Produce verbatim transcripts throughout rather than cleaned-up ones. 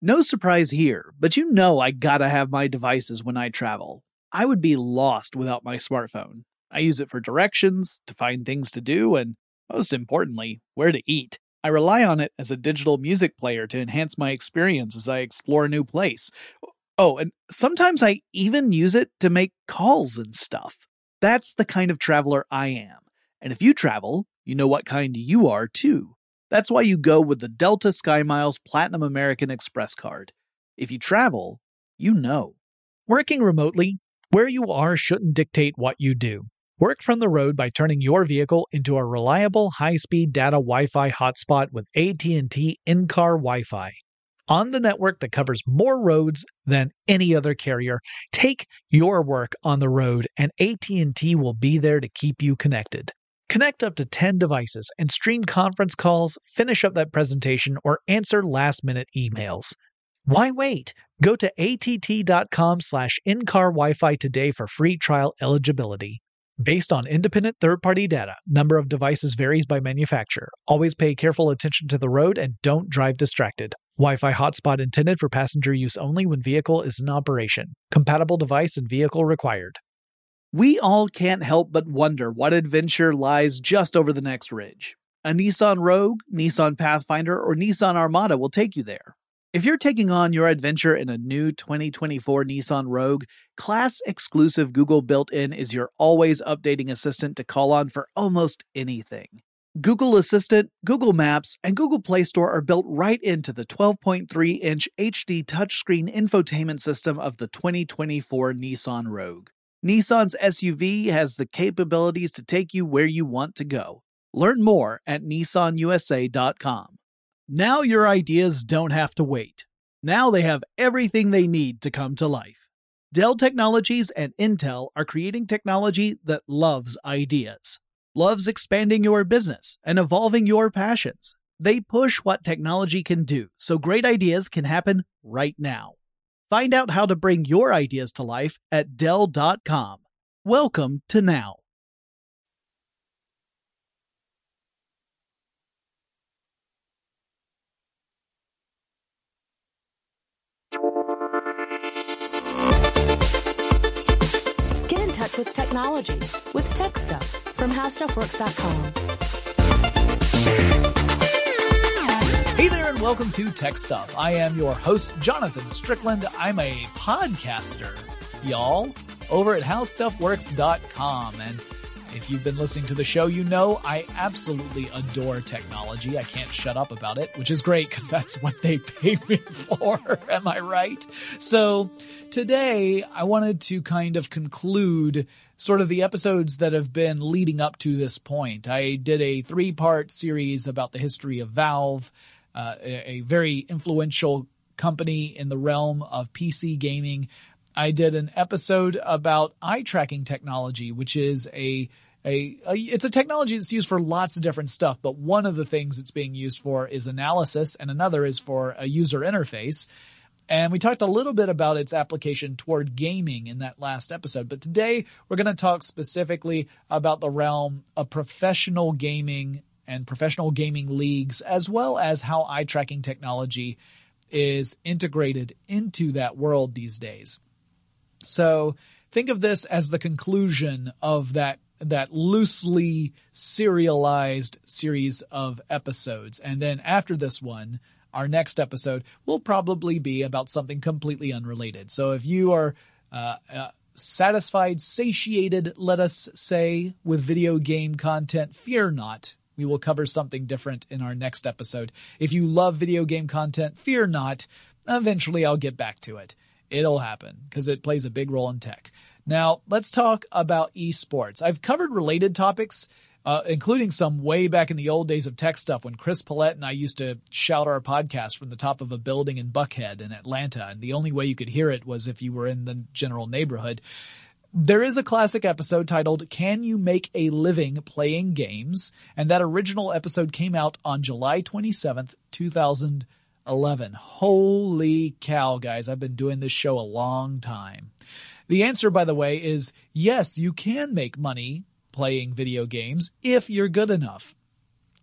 No surprise here, but you know I gotta have my devices when I travel. I would be lost without my smartphone. I use it for directions, to find things to do, and most importantly, where to eat. I rely on it as a digital music player to enhance my experience as I explore a new place. Oh, and sometimes I even use it to make calls and stuff. That's the kind of traveler I am. And if you travel, you know what kind you are too. That's why you go with the Delta SkyMiles Platinum American Express card. If you travel, you know. Working remotely, where you are shouldn't dictate what you do. Work from the road by turning your vehicle into a reliable high-speed data Wi-Fi hotspot with A T and T in-car Wi-Fi. On the network that covers more roads than any other carrier, take your work on the road and A T and T will be there to keep you connected. Connect up to ten devices and stream conference calls, finish up that presentation, or answer last-minute emails. Why wait? Go to att.com slash in-car Wi-Fi today for free trial eligibility. Based on independent third-party data, number of devices varies by manufacturer. Always pay careful attention to the road and don't drive distracted. Wi-Fi hotspot intended for passenger use only when vehicle is in operation. Compatible device and vehicle required. We all can't help but wonder what adventure lies just over the next ridge. A Nissan Rogue, Nissan Pathfinder, or Nissan Armada will take you there. If you're taking on your adventure in a new twenty twenty-four Nissan Rogue, class-exclusive Google built-in is your always updating assistant to call on for almost anything. Google Assistant, Google Maps, and Google Play Store are built right into the twelve point three inch H D touchscreen infotainment system of the twenty twenty-four Nissan Rogue. Nissan's S U V has the capabilities to take you where you want to go. Learn more at nissan u s a dot com. Now your ideas don't have to wait. Now they have everything they need to come to life. Dell Technologies and Intel are creating technology that loves ideas, loves expanding your business and evolving your passions. They push what technology can do so great ideas can happen right now. Find out how to bring your ideas to life at dell dot com. Welcome to Now. Get in touch with technology with Tech Stuff from how stuff works dot com. Hey there and welcome to Tech Stuff. I am your host, Jonathan Strickland. I'm a podcaster, y'all, over at how stuff works dot com. And if you've been listening to the show, you know I absolutely adore technology. I can't shut up about it, which is great because that's what they pay me for. Am I right? So today I wanted to kind of conclude sort of the episodes that have been leading up to this point. I did a three-part series about the history of Valve, uh, a, a very influential company in the realm of P C gaming. I did an episode about eye tracking technology, which is a, a, a, it's a technology that's used for lots of different stuff, but one of the things it's being used for is analysis and another is for a user interface. And we talked a little bit about its application toward gaming in that last episode, but today we're going to talk specifically about the realm of professional gaming and professional gaming leagues, as well as how eye tracking technology is integrated into that world these days. So think of this as the conclusion of that that loosely serialized series of episodes. And then after this one, our next episode will probably be about something completely unrelated. So if you are uh, uh, satisfied, satiated, let us say, with video game content, fear not. We will cover something different in our next episode. If you love video game content, fear not. Eventually I'll get back to it. It'll happen because it plays a big role in tech. Now, let's talk about esports. I've covered related topics, uh, including some way back in the old days of Tech Stuff when Chris Paulette and I used to shout our podcast from the top of a building in Buckhead in Atlanta. And the only way you could hear it was if you were in the general neighborhood. There is a classic episode titled, Can You Make a Living Playing Games? And that original episode came out on July twenty-seventh, two thousand eleven. Holy cow, guys. I've been doing this show a long time. The answer, by the way, is yes, you can make money playing video games if you're good enough.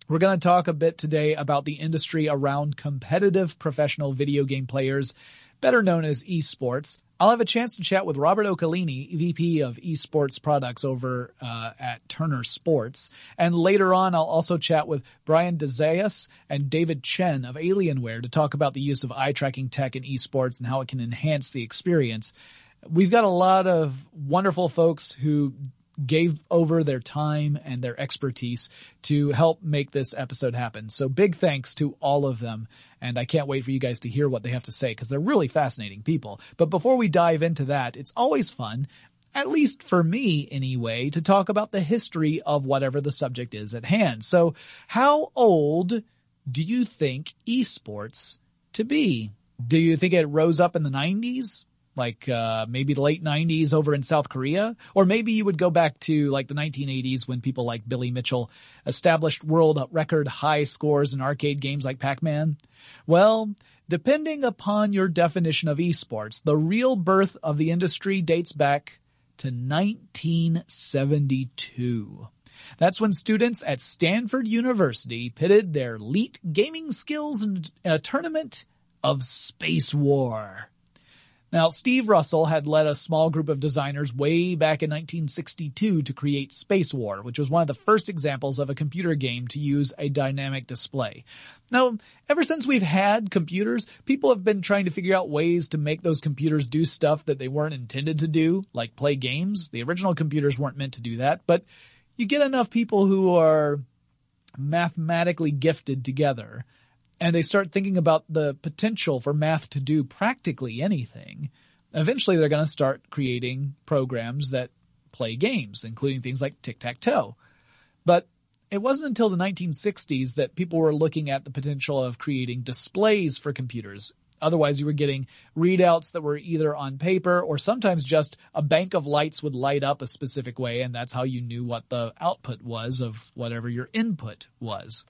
We're going to talk a bit today about the industry around competitive professional video game players, better known as esports. I'll have a chance to chat with Robert Occolini, V P of esports products over uh, at Turner Sports. And later on, I'll also chat with Brian DeZayas and David Chen of Alienware to talk about the use of eye tracking tech in esports and how it can enhance the experience. We've got a lot of wonderful folks who gave over their time and their expertise to help make this episode happen. So big thanks to all of them. And I can't wait for you guys to hear what they have to say because they're really fascinating people. But before we dive into that, it's always fun, at least for me anyway, to talk about the history of whatever the subject is at hand. So how old do you think esports to be? Do you think it rose up in the nineties? Like uh maybe the late nineties over in South Korea? Or maybe you would go back to like the nineteen eighties when people like Billy Mitchell established world record high scores in arcade games like Pac-Man? Well, depending upon your definition of esports, the real birth of the industry dates back to nineteen seventy-two. That's when students at Stanford University pitted their elite gaming skills in a tournament of Space War. Now, Steve Russell had led a small group of designers way back in nineteen sixty-two to create Space War, which was one of the first examples of a computer game to use a dynamic display. Now, ever since we've had computers, people have been trying to figure out ways to make those computers do stuff that they weren't intended to do, like play games. The original computers weren't meant to do that, but you get enough people who are mathematically gifted together, and they start thinking about the potential for math to do practically anything, eventually they're going to start creating programs that play games, including things like tic-tac-toe. But it wasn't until the nineteen sixties that people were looking at the potential of creating displays for computers. Otherwise, you were getting readouts that were either on paper or sometimes just a bank of lights would light up a specific way, and that's how you knew what the output was of whatever your input was.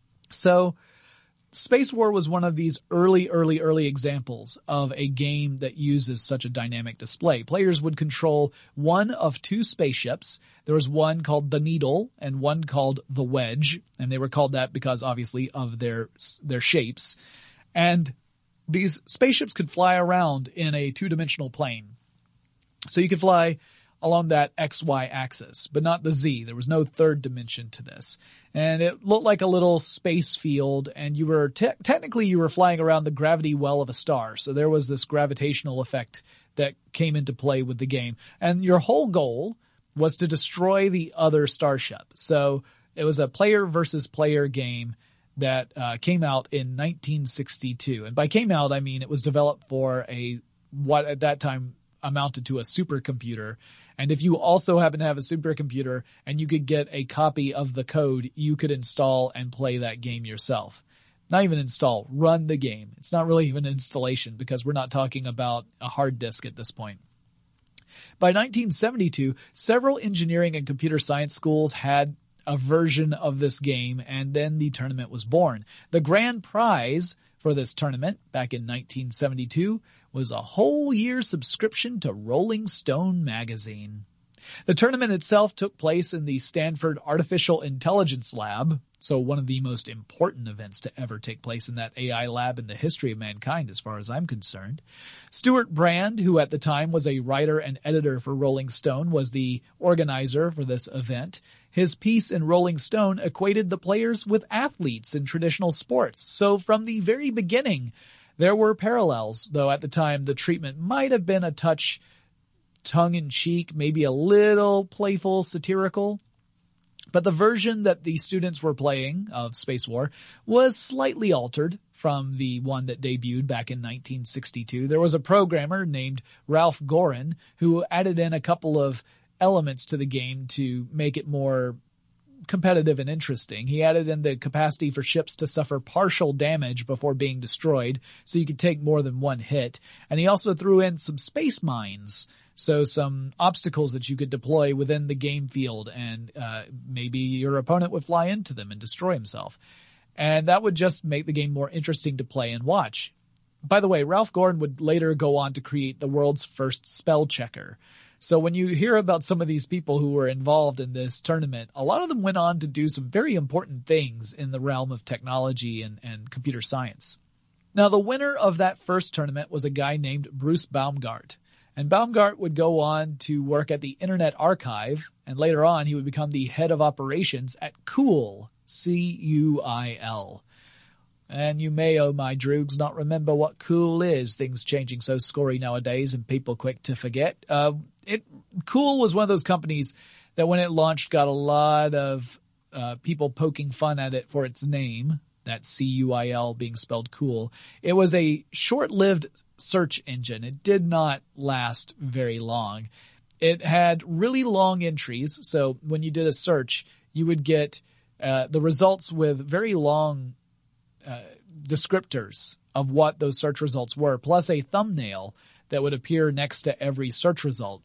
So Space War was one of these early, early, early examples of a game that uses such a dynamic display. Players would control one of two spaceships. There was one called the Needle and one called the Wedge, and they were called that because, obviously, of their their shapes. And these spaceships could fly around in a two-dimensional plane. So you could fly along that X Y axis, but not the Z. There was no third dimension to this. And it looked like a little space field, and you were te- technically you were flying around the gravity well of a star. So there was this gravitational effect that came into play with the game. And your whole goal was to destroy the other starship. So it was a player versus player game that uh, came out in nineteen sixty-two. And by came out, I mean it was developed for a what at that time amounted to a supercomputer. And if you also happen to have a supercomputer and you could get a copy of the code, you could install and play that game yourself. Not even install, run the game. It's not really even installation because we're not talking about a hard disk at this point. By nineteen seventy-two, several engineering and computer science schools had a version of this game, and then the tournament was born. The grand prize for this tournament back in nineteen seventy-two was a whole year subscription to Rolling Stone magazine. The tournament itself took place in the Stanford Artificial Intelligence Lab, so one of the most important events to ever take place in that A I lab in the history of mankind as far as I'm concerned. Stuart Brand, who at the time was a writer and editor for Rolling Stone, was the organizer for this event. His piece in Rolling Stone equated the players with athletes in traditional sports, so from the very beginning, there were parallels, though at the time the treatment might have been a touch tongue-in-cheek, maybe a little playful, satirical. But the version that the students were playing of Space War was slightly altered from the one that debuted back in nineteen sixty-two. There was a programmer named Ralph Gorin who added in a couple of elements to the game to make it more competitive and interesting. He added in the capacity for ships to suffer partial damage before being destroyed, so you could take more than one hit. And he also threw in some space mines, so some obstacles that you could deploy within the game field, and uh, maybe your opponent would fly into them and destroy himself. And that would just make the game more interesting to play and watch. By the way, Ralph Gorin would later go on to create the world's first spell checker. So when you hear about some of these people who were involved in this tournament, a lot of them went on to do some very important things in the realm of technology and, and computer science. Now, the winner of that first tournament was a guy named Bruce Baumgart. And Baumgart would go on to work at the Internet Archive, and later on he would become the head of operations at Cuil, C U I L. And you may, oh my droogs, not remember what Cuil is. Things changing so scory nowadays and people quick to forget. Uh, it Cuil was one of those companies that when it launched got a lot of uh, people poking fun at it for its name, that C U I L being spelled cool. It was a short-lived search engine. It did not last very long. It had really long entries, so when you did a search, you would get uh, the results with very long uh, descriptors of what those search results were, plus a thumbnail that would appear next to every search result.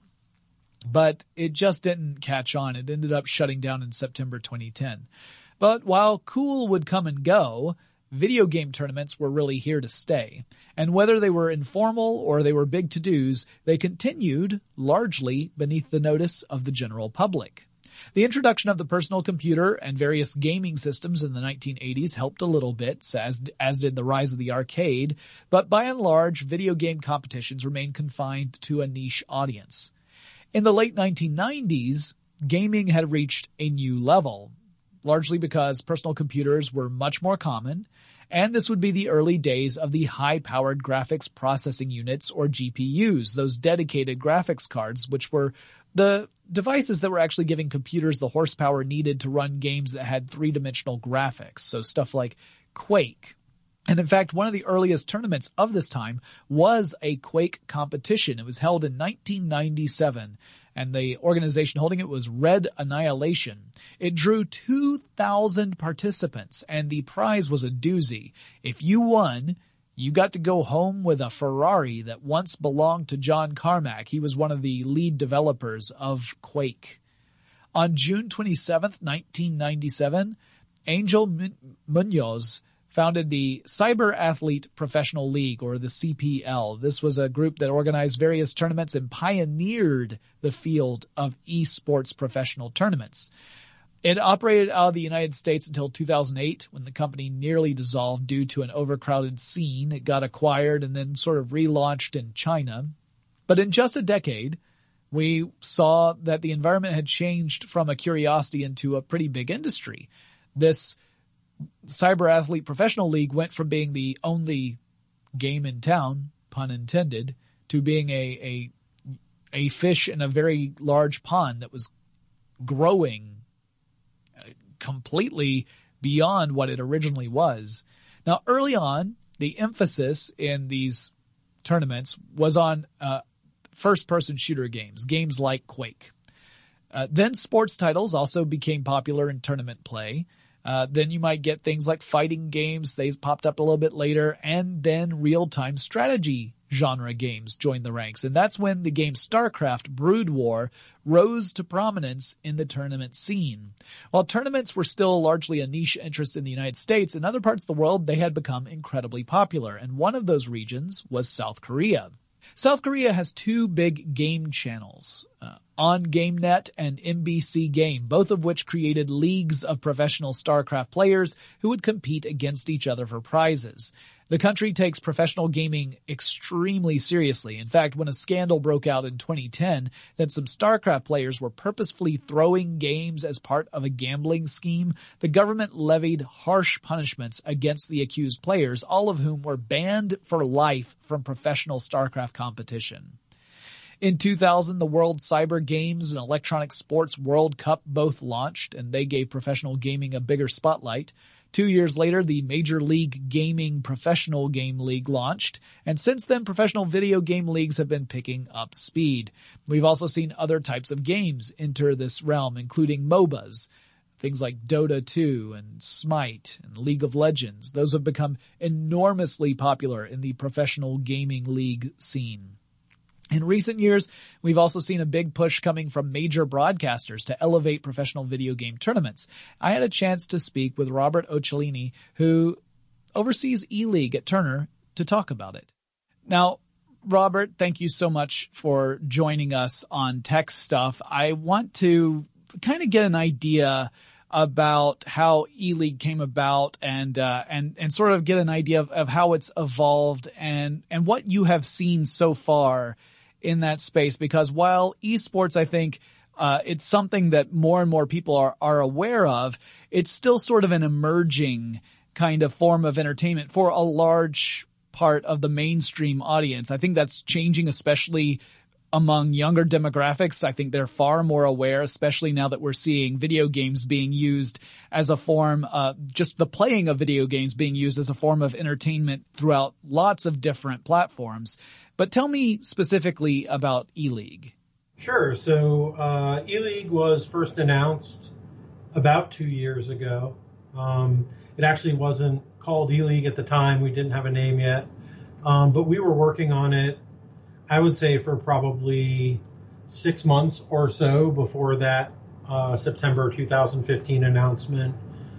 But it just didn't catch on. It ended up shutting down in September twenty ten. But while Cuil would come and go, video game tournaments were really here to stay. And whether they were informal or they were big to-dos, they continued largely beneath the notice of the general public. The introduction of the personal computer and various gaming systems in the nineteen eighties helped a little bit, as, as did the rise of the arcade, but by and large, video game competitions remained confined to a niche audience. In the late nineteen nineties, gaming had reached a new level, largely because personal computers were much more common, and this would be the early days of the high-powered graphics processing units, or G P Us, those dedicated graphics cards, which were the devices that were actually giving computers the horsepower needed to run games that had three-dimensional graphics, so stuff like Quake. And in fact, one of the earliest tournaments of this time was a Quake competition. It was held in nineteen ninety-seven. And the organization holding it was Red Annihilation. It drew two thousand participants, and the prize was a doozy. If you won, you got to go home with a Ferrari that once belonged to John Carmack. He was one of the lead developers of Quake. On June twenty-seventh, nineteen ninety-seven, Angel Munoz founded the Cyber Athlete Professional League, or the C P L. This was a group that organized various tournaments and pioneered the field of esports professional tournaments. It operated out of the United States until two thousand eight, when the company nearly dissolved due to an overcrowded scene. It got acquired and then sort of relaunched in China. But in just a decade, we saw that the environment had changed from a curiosity into a pretty big industry. This Cyber Athlete Professional League went from being the only game in town, pun intended, to being a, a, a fish in a very large pond that was growing completely beyond what it originally was. Now, early on, the emphasis in these tournaments was on uh, first-person shooter games, games like Quake. Uh, then sports titles also became popular in tournament play. Uh, then you might get things like fighting games. They popped up a little bit later. And then real-time strategy genre games joined the ranks. And that's when the game StarCraft Brood War rose to prominence in the tournament scene. While tournaments were still largely a niche interest in the United States, in other parts of the world they had become incredibly popular. And one of those regions was South Korea. South Korea has two big game channels, uh, On GameNet and M B C Game, both of which created leagues of professional StarCraft players who would compete against each other for prizes. The country takes professional gaming extremely seriously. In fact, when a scandal broke out in twenty ten that some StarCraft players were purposefully throwing games as part of a gambling scheme, the government levied harsh punishments against the accused players, all of whom were banned for life from professional StarCraft competition. In two thousand, the World Cyber Games and Electronic Sports World Cup both launched, and they gave professional gaming a bigger spotlight. Two years later, the Major League Gaming Professional Game League launched, and since then, professional video game leagues have been picking up speed. We've also seen other types of games enter this realm, including MOBAs, things like Dota two and Smite and League of Legends. Those have become enormously popular in the professional gaming league scene. In recent years, we've also seen a big push coming from major broadcasters to elevate professional video game tournaments. I had a chance to speak with Robert Ocellini, who oversees E-League at Turner, to talk about it. Now, Robert, thank you so much for joining us on Tech Stuff. I want to kind of get an idea about how E-League came about and uh, and and sort of get an idea of, of how it's evolved and and what you have seen so far in that space. Because while esports, I think uh, it's something that more and more people are are aware of, it's still sort of an emerging kind of form of entertainment for a large part of the mainstream audience. I think that's changing, especially among younger demographics. I think they're far more aware, especially now that we're seeing video games being used as a form, uh, just the playing of video games being used as a form of entertainment throughout lots of different platforms. But tell me specifically about E-League. Sure. So uh, E-League was first announced about two years ago. Um, it actually wasn't called E-League at the time. We didn't have a name yet. Um, but we were working on it, I would say, for probably six months or so before that uh, September two thousand fifteen announcement.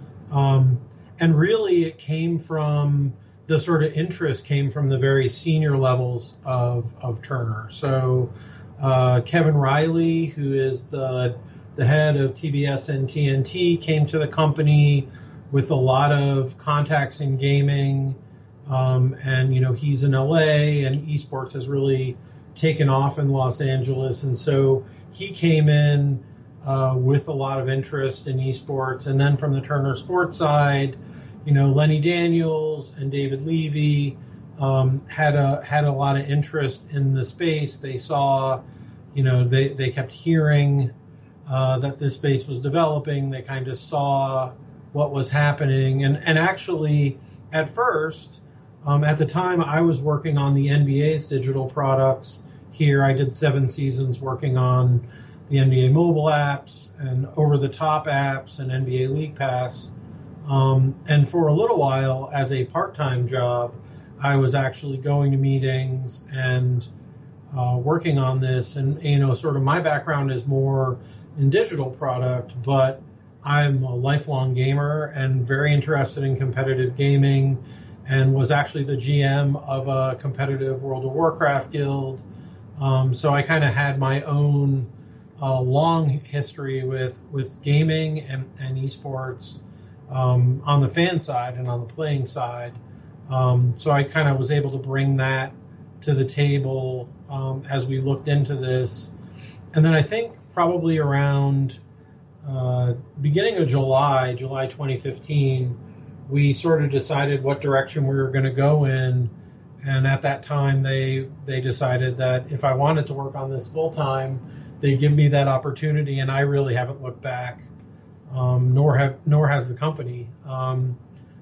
Um, and really it came from, the sort of interest came from the very senior levels of, of Turner. So uh, Kevin Riley, who is the, the head of T B S and T N T, came to the company with a lot of contacts in gaming. Um, and, you know, he's in L A and esports has really taken off in Los Angeles. And so he came in uh, with a lot of interest in esports. And then from the Turner Sports side, you know, Lenny Daniels and David Levy um, had a had a lot of interest in the space. They saw, you know, they, they kept hearing uh, that this space was developing. They kind of saw what was happening. And, and actually, at first, Um, at the time, I was working on the N B A's digital products here. I did seven seasons working on the N B A mobile apps and over-the-top apps and N B A League Pass. Um, and for a little while, as a part-time job, I was actually going to meetings and uh, working on this. And, you know, sort of my background is more in digital product, but I'm a lifelong gamer and very interested in competitive gaming, and was actually the G M of a competitive World of Warcraft guild. Um, so I kind of had my own uh, long history with, with gaming and, and esports um, on the fan side and on the playing side. Um, so I kind of was able to bring that to the table um, as we looked into this. And then I think probably around uh, beginning of July, July twenty fifteen, we sort of decided what direction we were going to go in. And at that time, they they decided that if I wanted to work on this full time, they'd give me that opportunity. And I really haven't looked back, um, nor have nor has the company. Um,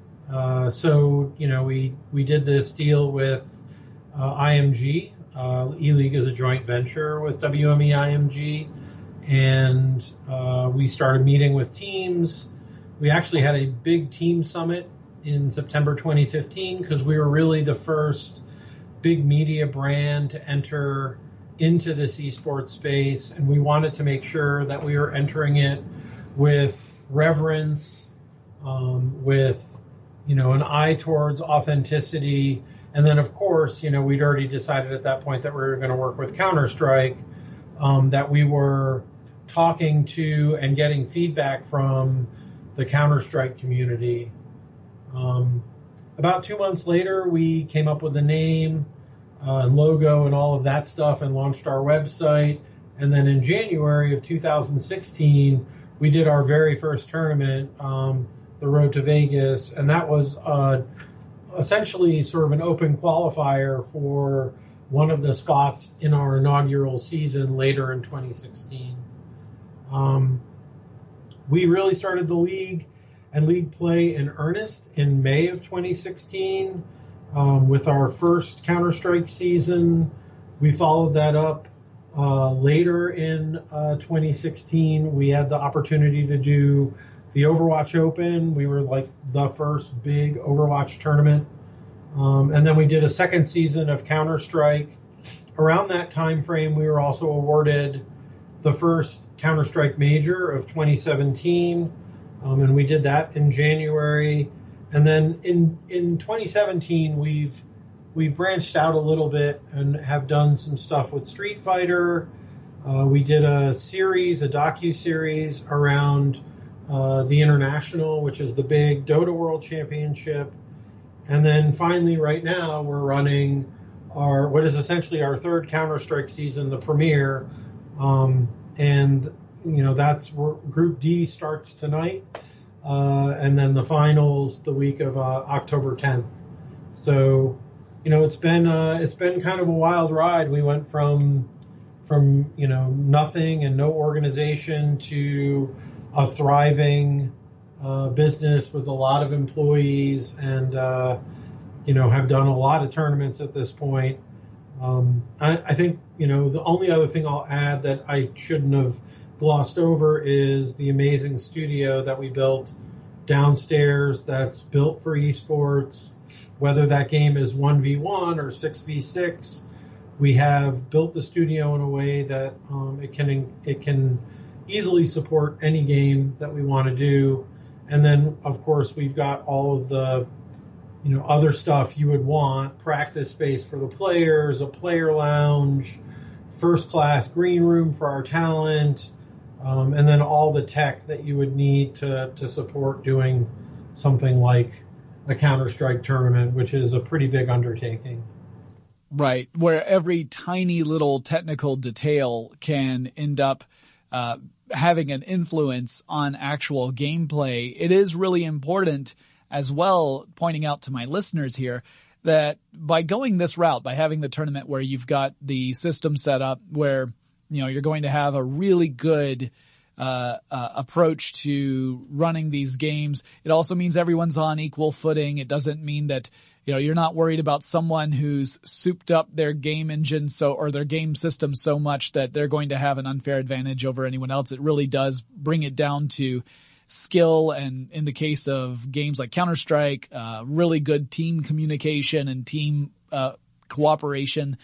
uh, so you know, we we did this deal with uh, I M G. Uh, E-League is a joint venture with W M E I M G, and uh, we started meeting with teams. We actually had a big team summit in September twenty fifteen because we were really the first big media brand to enter into this esports space, and we wanted to make sure that we were entering it with reverence, um, with, you know, an eye towards authenticity. And then, of course, you know, we'd already decided at that point that we were going to work with Counter-Strike, um, that we were talking to and getting feedback from the Counter-Strike community. Um, about two months later, we came up with a name, uh, logo, and all of that stuff, and launched our website. And then in January of two thousand sixteen, we did our very first tournament, um, the Road to Vegas, and that was uh, essentially sort of an open qualifier for one of the spots in our inaugural season later in twenty sixteen. Um, We really started the league and league play in earnest in May of twenty sixteen um, with our first Counter-Strike season. We followed that up uh, later in uh, twenty sixteen. We had the opportunity to do the Overwatch Open. We were like the first big Overwatch tournament. Um, and then we did a second season of Counter-Strike. Around that time frame, we were also awarded the first Counter-Strike Major of twenty seventeen, um, and we did that in January. And then in in twenty seventeen, we've we've branched out a little bit and have done some stuff with Street Fighter. Uh, we did a series, a docu-series around uh, the International, which is the big Dota World Championship. And then finally, right now, we're running our what is essentially our third Counter-Strike season, the premiere. Um, and, you know, that's Group D starts tonight. Uh, and then the finals the week of uh, October tenth. So, you know, it's been uh, it's been kind of a wild ride. We went from from you know nothing and no organization to a thriving uh, business with a lot of employees, and uh, you know have done a lot of tournaments at this point. Um, I, I think you know the only other thing I'll add that I shouldn't have glossed over is the amazing studio that we built downstairs that's built for esports. Whether that game is one v one or six v six, we have built the studio in a way that um, it can it can easily support any game that we want to do. And then, of course, we've got all of the you know other stuff you would want: practice space for the players, a player lounge, first class green room for our talent, um, and then all the tech that you would need to to support doing something like a Counter-Strike tournament, which is a pretty big undertaking. Right, where every tiny little technical detail can end up uh, having an influence on actual gameplay. It is really important as well, pointing out to my listeners here, that by going this route, by having the tournament where you've got the system set up where you know you're going to have a really good Uh, uh, approach to running these games. It also means everyone's on equal footing. It doesn't mean that, you know, you're not worried about someone who's souped up their game engine so, or their game system so much that they're going to have an unfair advantage over anyone else. It really does bring it down to skill. And in the case of games like Counter-Strike, uh, really good team communication and team, uh, cooperation.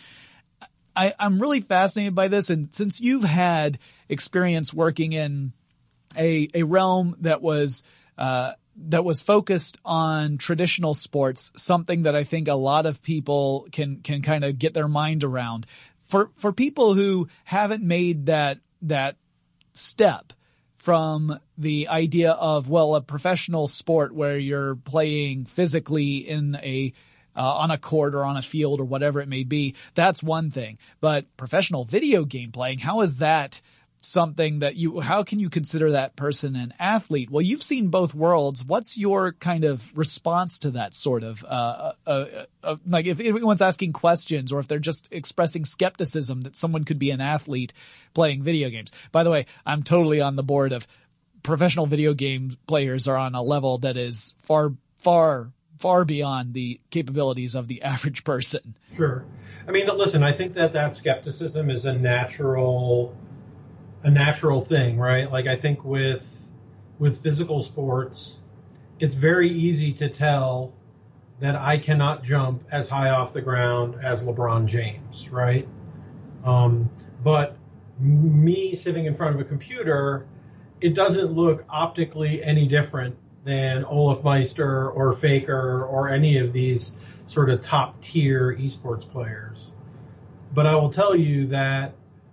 I, I'm really fascinated by this. And since you've had experience working in a, a realm that was, uh, that was focused on traditional sports, something that I think a lot of people can, can kind of get their mind around. For, for people who haven't made that, that step from the idea of, well, a professional sport where you're playing physically in a, Uh, on a court or on a field or whatever it may be, that's one thing. But professional video game playing, how is that something that you, how can you consider that person an athlete? Well, you've seen both worlds. What's your kind of response to that sort of, uh, uh, uh like if anyone's asking questions or if they're just expressing skepticism that someone could be an athlete playing video games? By the way, I'm totally on the board of professional video game players are on a level that is far, far far beyond the capabilities of the average person. Sure. I mean, listen, I think that that skepticism is a natural, a natural thing, right? Like I think with, with physical sports, it's very easy to tell that I cannot jump as high off the ground as LeBron James, right? Um, but me sitting in front of a computer, it doesn't look optically any different than Olaf Meister or Faker or any of these sort of top tier esports players. But I will tell you that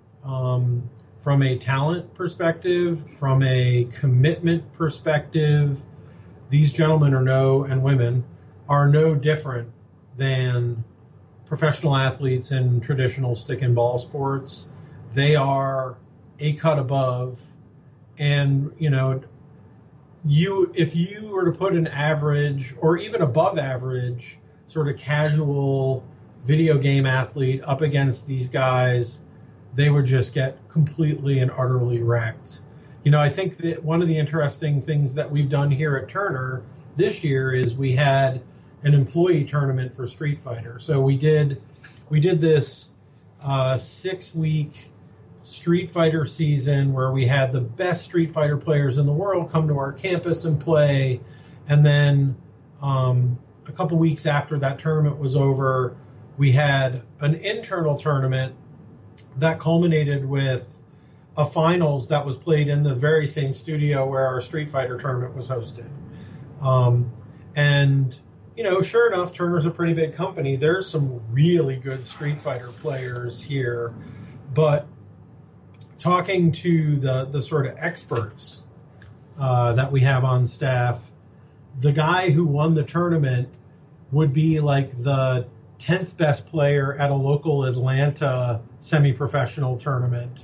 um, from a talent perspective, from a commitment perspective, these gentlemen are no, and women are no different than professional athletes in traditional stick and ball sports. They are a cut above. And, you know, You, if you were to put an average or even above average sort of casual video game athlete up against these guys, they would just get completely and utterly wrecked. You know, I think that one of the interesting things that we've done here at Turner this year is we had an employee tournament for Street Fighter. So we did, we did this uh, six week Street Fighter season where we had the best Street Fighter players in the world come to our campus and play. And then um, a couple weeks after that tournament was over, we had an internal tournament that culminated with a finals that was played in the very same studio where our Street Fighter tournament was hosted. Um, and, you know, sure enough, Turner's a pretty big company. There's some really good Street Fighter players here, but talking to the, the sort of experts uh, that we have on staff, the guy who won the tournament would be like the tenth best player at a local Atlanta semi-professional tournament.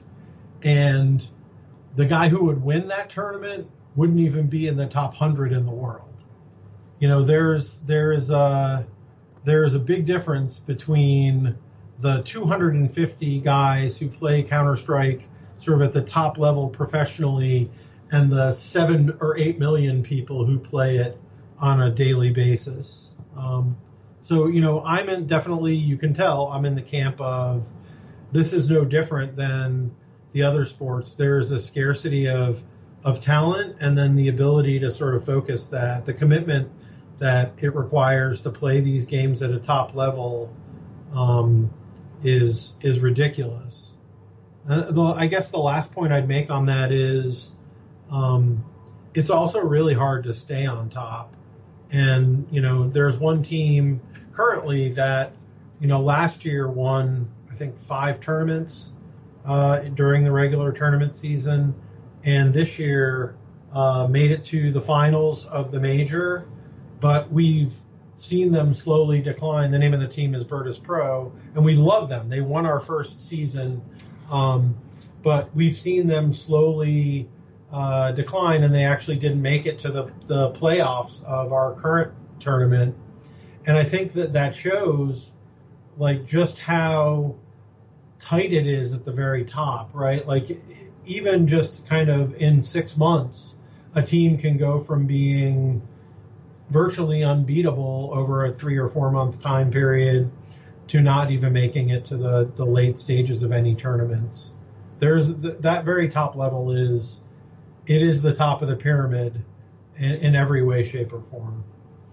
And the guy who would win that tournament wouldn't even be in the top one hundred in the world. You know, there's there's a, there's a big difference between the two hundred fifty guys who play Counter-Strike sort of at the top level professionally and the seven or eight million people who play it on a daily basis. Um, so, you know, I'm in definitely, you can tell, I'm in the camp of this is no different than the other sports. There's a scarcity of of talent and then the ability to sort of focus that, the commitment that it requires to play these games at a top level um, is is ridiculous. Uh, the, I guess the last point I'd make on that is um, it's also really hard to stay on top. And, you know, there's one team currently that, you know, last year won, I think, five tournaments uh, during the regular tournament season. And this year uh, made it to the finals of the major. But we've seen them slowly decline. The name of the team is Virtus Pro, and we love them. They won our first season. Um, but we've seen them slowly uh, decline, and they actually didn't make it to the, the playoffs of our current tournament. And I think that that shows, like, just how tight it is at the very top, right? Like, even just kind of in six months, a team can go from being virtually unbeatable over a three or four month time period to not even making it to the, the late stages of any tournaments. There's th- that very top level is, it is the top of the pyramid in, in every way, shape, or form.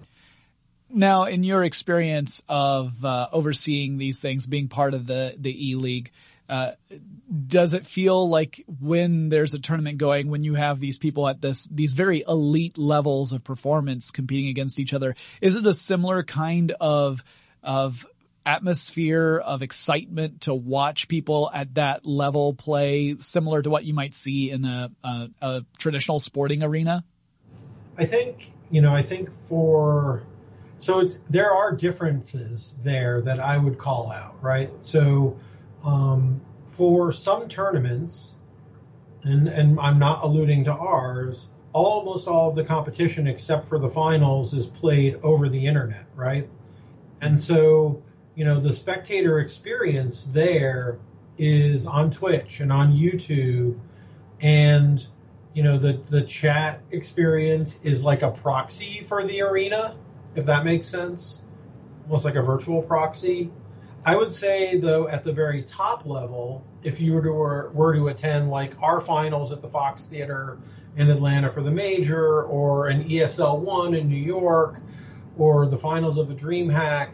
Now, in your experience of uh, overseeing these things, being part of the, the E-League, uh, does it feel like when there's a tournament going, when you have these people at this, these very elite levels of performance competing against each other, is it a similar kind of, of atmosphere of excitement to watch people at that level play, similar to what you might see in a, a, a traditional sporting arena? I think, you know, I think for, so it's, there are differences there that I would call out, right? So, um, for some tournaments, and, and I'm not alluding to ours, almost all of the competition except for the finals is played over the internet, right? And so, you know, the spectator experience there is on Twitch and on YouTube, and, you know, the, the chat experience is like a proxy for the arena, if that makes sense, almost like a virtual proxy. I would say, though, at the very top level, if you were to, were, were to attend like our finals at the Fox Theater in Atlanta for the major, or an E S L one in New York, or the finals of a DreamHack,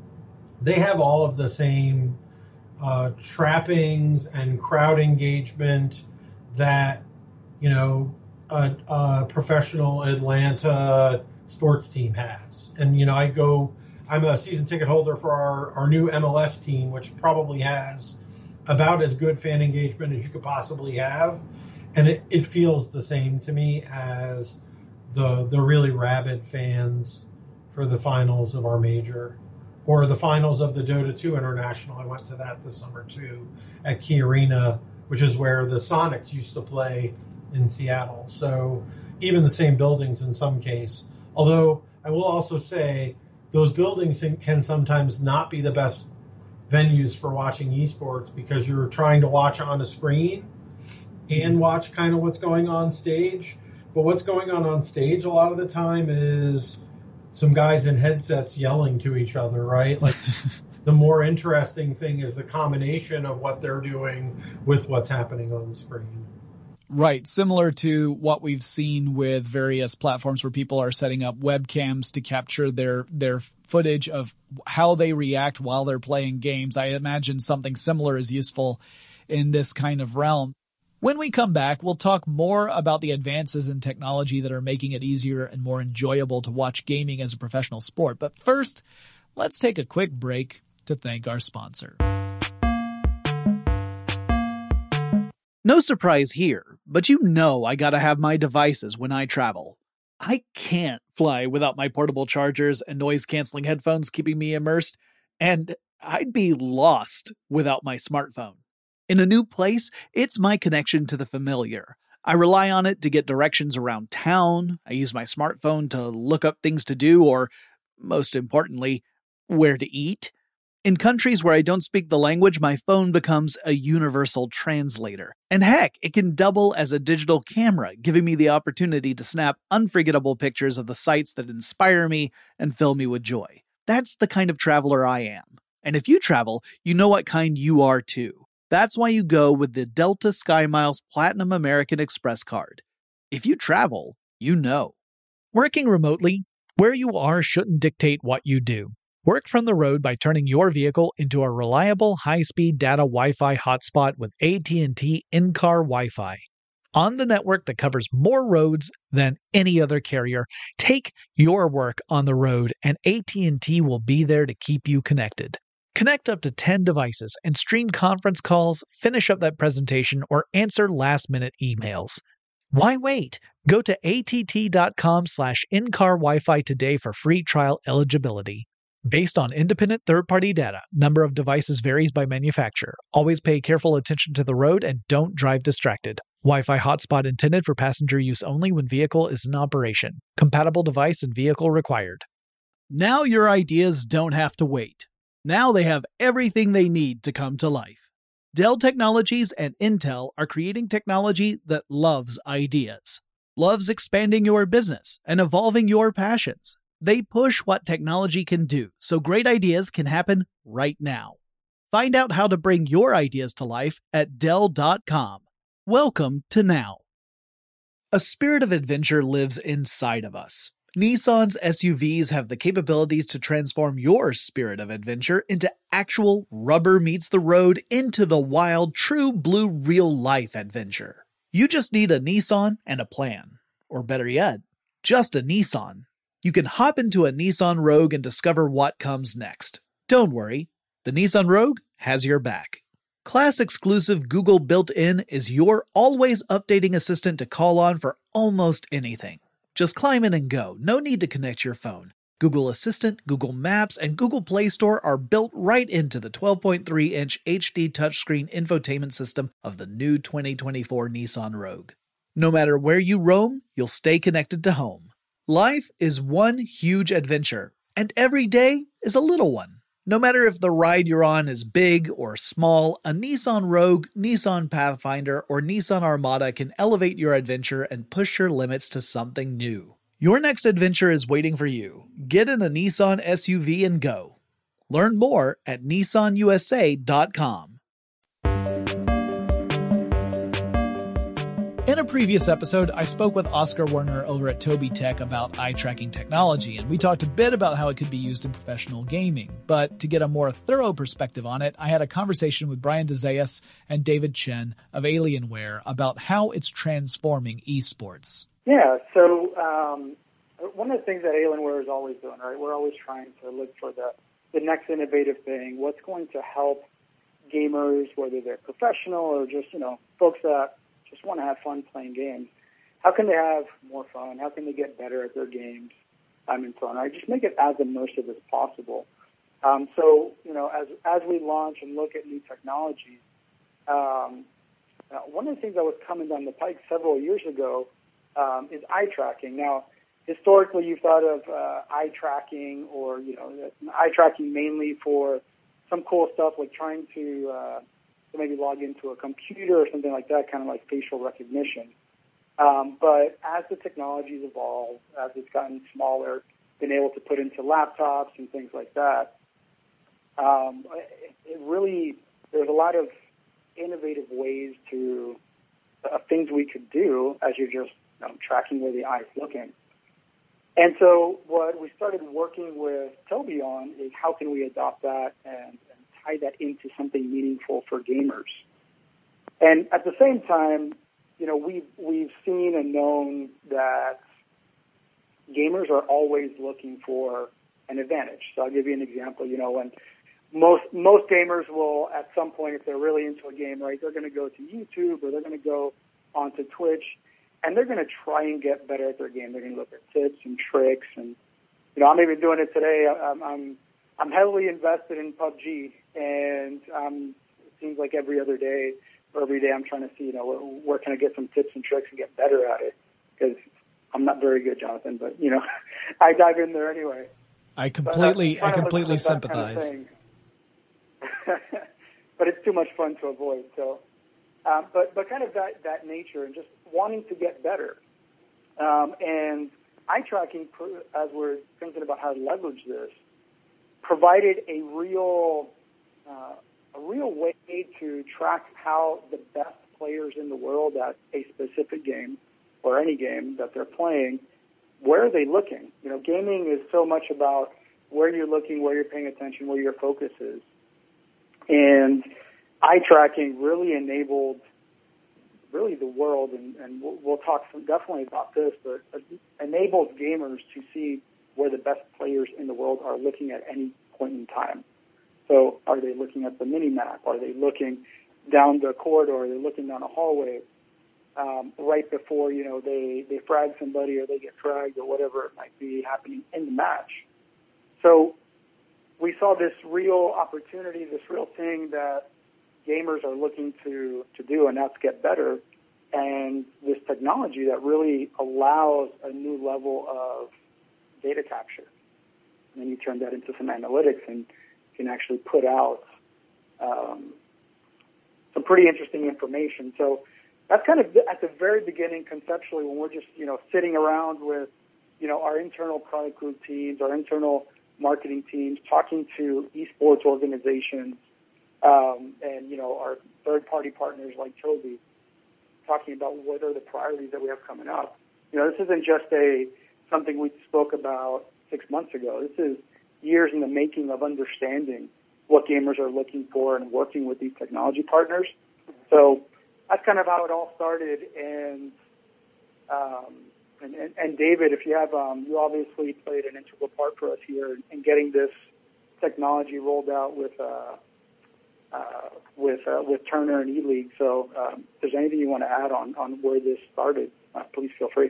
they have all of the same uh, trappings and crowd engagement that, you know, a, a professional Atlanta sports team has. And, you know, I go... I'm a season ticket holder for our, our new M L S team, which probably has about as good fan engagement as you could possibly have. And it, it feels the same to me as the the really rabid fans for the finals of our major, or the finals of the Dota two International. I went to that this summer, too, at Key Arena, which is where the Sonics used to play in Seattle. So even the same buildings in some case. Although I will also say, those buildings can sometimes not be the best venues for watching esports, because you're trying to watch on a screen and watch kind of what's going on stage. But what's going on on stage a lot of the time is some guys in headsets yelling to each other, right? Like the more interesting thing is the combination of what they're doing with what's happening on the screen. Right. Similar to what we've seen with various platforms where people are setting up webcams to capture their, their footage of how they react while they're playing games. I imagine something similar is useful in this kind of realm. When we come back, we'll talk more about the advances in technology that are making it easier and more enjoyable to watch gaming as a professional sport. But first, let's take a quick break to thank our sponsor. No surprise here, but you know I gotta have my devices when I travel. I can't fly without my portable chargers and noise-canceling headphones keeping me immersed, and I'd be lost without my smartphone. In a new place, it's my connection to the familiar. I rely on it to get directions around town, I use my smartphone to look up things to do, or, most importantly, where to eat. In countries where I don't speak the language, my phone becomes a universal translator. And heck, it can double as a digital camera, giving me the opportunity to snap unforgettable pictures of the sights that inspire me and fill me with joy. That's the kind of traveler I am. And if you travel, you know what kind you are too. That's why you go with the Delta SkyMiles Platinum American Express card. If you travel, you know. Working remotely, where you are shouldn't dictate what you do. Work from the road by turning your vehicle into a reliable high-speed data Wi-Fi hotspot with A T and T in-car Wi-Fi. On the network that covers more roads than any other carrier, take your work on the road and A T and T will be there to keep you connected. Connect up to ten devices and stream conference calls, finish up that presentation, or answer last-minute emails. Why wait? Go to att.com slash in-car Wi-Fi today for free trial eligibility. Based on independent third-party data, number of devices varies by manufacturer. Always pay careful attention to the road and don't drive distracted. Wi-Fi hotspot intended for passenger use only when vehicle is in operation. Compatible device and vehicle required. Now your ideas don't have to wait. Now they have everything they need to come to life. Dell Technologies and Intel are creating technology that loves ideas, loves expanding your business and evolving your passions. They push what technology can do, so great ideas can happen right now. Find out how to bring your ideas to life at Dell dot com. Welcome to Now. A spirit of adventure lives inside of us. Nissan's S U Vs have the capabilities to transform your spirit of adventure into actual rubber meets the road, into the wild, true blue real-life adventure. You just need a Nissan and a plan. Or better yet, just a Nissan. You can hop into a Nissan Rogue and discover what comes next. Don't worry, the Nissan Rogue has your back. Class-exclusive Google built-in is your always updating assistant to call on for almost anything. Just climb in and go. No need to connect your phone. Google Assistant, Google Maps, and Google Play Store are built right into the twelve point three inch H D touchscreen infotainment system of the new twenty twenty-four Nissan Rogue. No matter where you roam, you'll stay connected to home. Life is one huge adventure, and every day is a little one. No matter if the ride you're on is big or small, a Nissan Rogue, Nissan Pathfinder, or Nissan Armada can elevate your adventure and push your limits to something new. Your next adventure is waiting for you. Get in a Nissan S U V and go. Learn more at Nissan U S A dot com. In a previous episode, I spoke with Oscar Werner over at Tobii Tech about eye tracking technology, and we talked a bit about how it could be used in professional gaming. But to get a more thorough perspective on it, I had a conversation with Brian DeZayas and David Chen of Alienware about how it's transforming esports. Yeah, so um, one of the things that Alienware is always doing, right? We're always trying to look for the, the next innovative thing, what's going to help gamers, whether they're professional or just, you know, folks that just want to have fun playing games. How can they have more fun? How can they get better at their games? Um, and so on. Right? Just make it as immersive as possible. Um, so, you know, as as we launch and look at new technologies, um, uh, one of the things that was coming down the pike several years ago um, is eye tracking. Now, historically, you've thought of uh, eye tracking or, you know, eye tracking mainly for some cool stuff like trying to uh, to maybe log into a computer or something like that, kind of like facial recognition. Um, but as the technology's evolved, as it's gotten smaller, been able to put into laptops and things like that, um, it, it really, there's a lot of innovative ways to, uh, things we could do as you're just you know, tracking where the eye's looking. And so what we started working with Tobii on is how can we adopt that and, and tie that into something meaningful for gamers. And at the same time, you know, we've, we've seen and known that gamers are always looking for an advantage. So I'll give you an example. You know, when most most gamers will, at some point, if they're really into a game, right, they're going to go to YouTube or they're going to go onto Twitch, and they're going to try and get better at their game. They're going to look at tips and tricks, and you know, I'm even doing it today. I'm I'm, I'm heavily invested in P U B G, and um, it seems like every other day or every day I'm trying to see, you know, where, where can I get some tips and tricks and get better at it, because I'm not very good, Jonathan, but you know, I dive in there anyway. I completely, I completely kind of sympathize. But it's too much fun to avoid. So, um, but but kind of that that nature and just wanting to get better, um, and eye tracking, as we're thinking about how to leverage this, provided a real uh, a real way to track how the best players in the world at a specific game or any game that they're playing, where are they looking? You know, gaming is so much about where you're looking, where you're paying attention, where your focus is. And eye tracking really enabled really the world, and, and we'll, we'll talk some, definitely about this, but enables gamers to see where the best players in the world are looking at any point in time. So are they looking at the mini-map? Are they looking down the corridor? Are they looking down a hallway? Um, right before, you know, they, they frag somebody or they get fragged or whatever it might be happening in the match. So we saw this real opportunity, this real thing that gamers are looking to, to do, and that's get better. And this technology that really allows a new level of data capture. And then you turn that into some analytics and can actually put out um, some pretty interesting information. So that's kind of at the very beginning, conceptually, when we're just, you know, sitting around with, you know, our internal product group teams, our internal marketing teams, talking to esports organizations, um, and, you know, our third-party partners like Tobii, talking about what are the priorities that we have coming up. You know, this isn't just a something we spoke about six months ago. This is years in the making of understanding what gamers are looking for and working with these technology partners. So that's kind of how it all started. And um, and, and, and David, if you have, um, you obviously played an integral part for us here in, in getting this technology rolled out with uh, uh, with uh, with Turner and E-League. So um, if there's anything you want to add on, on where this started, uh, please feel free.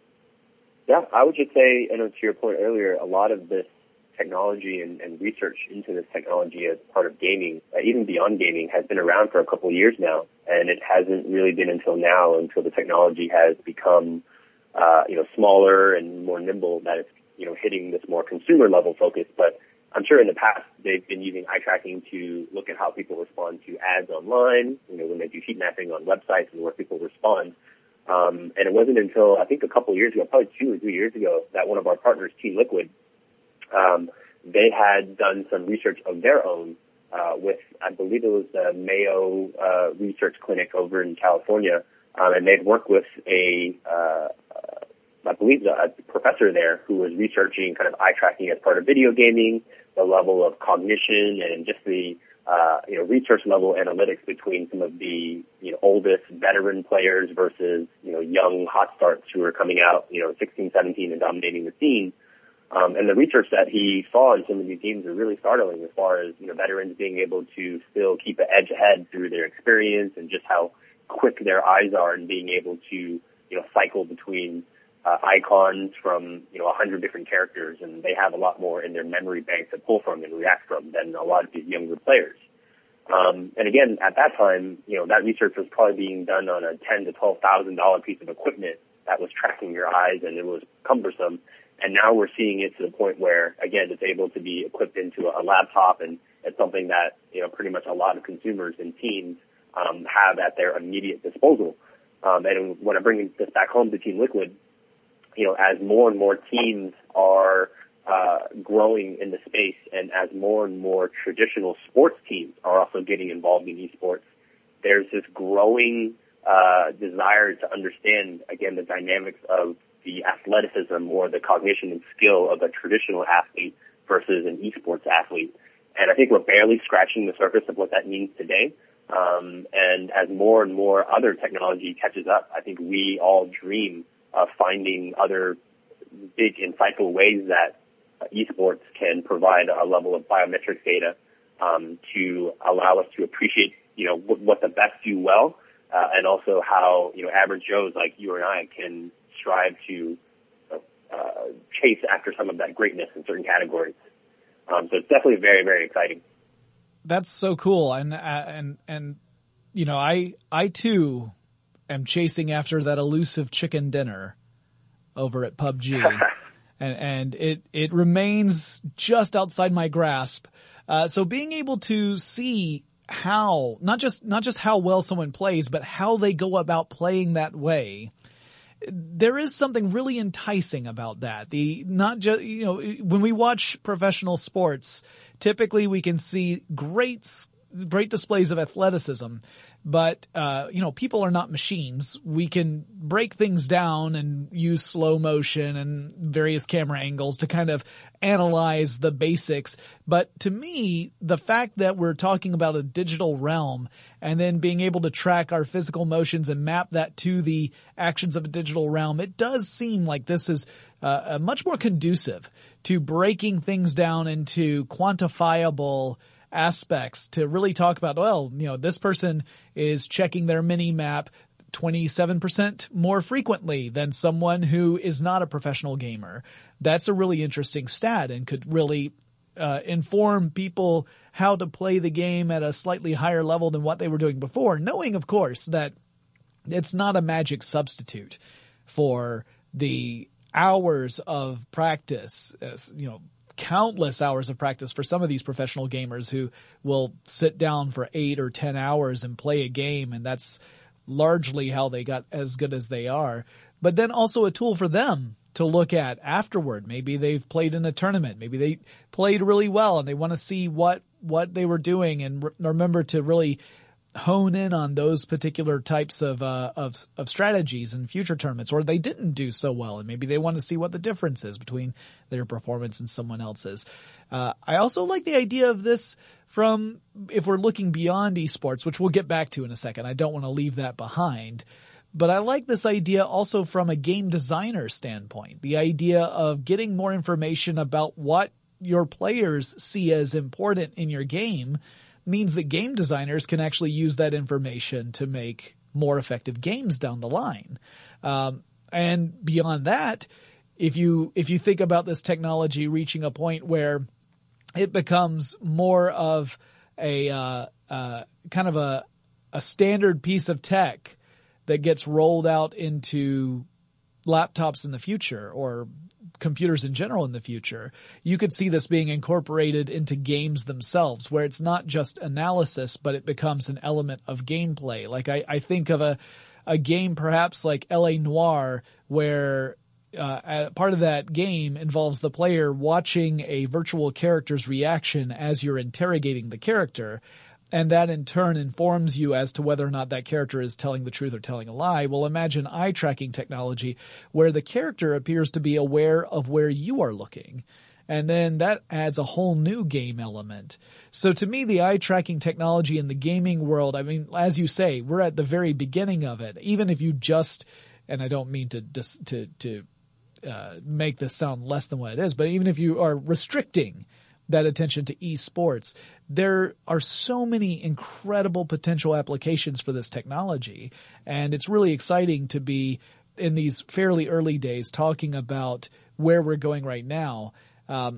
Yeah, I would just say, you know, to your point earlier, a lot of this technology and, and research into this technology as part of gaming, uh, even beyond gaming, has been around for a couple of years now, and it hasn't really been until now, until the technology has become, uh, you know, smaller and more nimble, that it's, you know, hitting this more consumer level focus. But I'm sure in the past they've been using eye tracking to look at how people respond to ads online, you know, when they do heat mapping on websites and where people respond. Um, and it wasn't until, I think, a couple of years ago, probably two or three years ago, that one of our partners, Team Liquid, um, they had done some research of their own uh, with, I believe it was the Mayo uh, Research Clinic over in California, um, and they'd worked with a, uh, I believe, a professor there who was researching kind of eye tracking as part of video gaming, the level of cognition, and just the Uh, you know, research level analytics between some of the, you know, oldest veteran players versus, you know, young hot starts who are coming out, you know, sixteen, seventeen and dominating the scene. Um, and the research that he saw in some of these games are really startling as far as, you know, veterans being able to still keep an edge ahead through their experience and just how quick their eyes are and being able to, you know, cycle between uh, icons from, you know, a hundred different characters, and they have a lot more in their memory bank to pull from and react from than a lot of these younger players. Um, and again, at that time, you know, that research was probably being done on a ten to twelve thousand dollar piece of equipment that was tracking your eyes, and it was cumbersome. And now we're seeing it to the point where, again, it's able to be equipped into a laptop, and it's something that, you know, pretty much a lot of consumers and teams um, have at their immediate disposal. Um, and when I bring this back home to Team Liquid, you know, as more and more teams are uh, growing in the space, and as more and more traditional sports teams are also getting involved in esports, there's this growing uh, desire to understand, again, the dynamics of the athleticism or the cognition and skill of a traditional athlete versus an esports athlete. And I think we're barely scratching the surface of what that means today. Um, and as more and more other technology catches up, I think we all dream of finding other big, insightful ways that uh, esports can provide a level of biometric data um, to allow us to appreciate, you know, what, what the best do well, uh, and also how, you know, average Joes like you and I can strive to uh, chase after some of that greatness in certain categories. Um, so it's definitely very, very exciting. That's so cool. And, uh, and, and, you know, I, I too am chasing after that elusive chicken dinner over at P U B G. and, and it, it remains just outside my grasp. Uh, so being able to see how, not just, not just how well someone plays, but how they go about playing that way, there is something really enticing about that. The, not just, you know, when we watch professional sports, typically we can see great, great displays of athleticism, but, uh, you know, people are not machines. We can break things down and use slow motion and various camera angles to kind of analyze the basics. But to me, the fact that we're talking about a digital realm and then being able to track our physical motions and map that to the actions of a digital realm, it does seem like this is uh, much more conducive to breaking things down into quantifiable aspects to really talk about, well, you know, this person is checking their mini map twenty-seven percent more frequently than someone who is not a professional gamer. That's a really interesting stat and could really uh, inform people how to play the game at a slightly higher level than what they were doing before, knowing, of course, that it's not a magic substitute for the hours of practice, as, you know, countless hours of practice for some of these professional gamers who will sit down for eight or ten hours and play a game. And that's largely how they got as good as they are. But then also a tool for them to look at afterward. Maybe they've played in a tournament. Maybe they played really well and they want to see what, what they were doing and re- remember to really hone in on those particular types of, uh, of, of strategies in future tournaments, or they didn't do so well. And maybe they want to see what the difference is between their performance and someone else's. Uh, I also like the idea of this from, if we're looking beyond esports, which we'll get back to in a second. I don't want to leave that behind, but I like this idea also from a game designer standpoint, the idea of getting more information about what your players see as important in your game means that game designers can actually use that information to make more effective games down the line. Um, and beyond that, if you, if you think about this technology reaching a point where it becomes more of a, uh, uh, kind of a, a standard piece of tech that gets rolled out into laptops in the future or computers in general in the future, you could see this being incorporated into games themselves, where it's not just analysis, but it becomes an element of gameplay. Like I, I think of a, a game perhaps like L A Noire, where uh, part of that game involves the player watching a virtual character's reaction as you're interrogating the character. And that in turn informs you as to whether or not that character is telling the truth or telling a lie. Well, imagine eye tracking technology where the character appears to be aware of where you are looking. And then that adds a whole new game element. So to me, the eye tracking technology in the gaming world, I mean, as you say, we're at the very beginning of it. Even if you just, and I don't mean to, to, to, uh, make this sound less than what it is, but even if you are restricting that attention to esports, there are so many incredible potential applications for this technology. And it's really exciting to be in these fairly early days talking about where we're going right now. Um,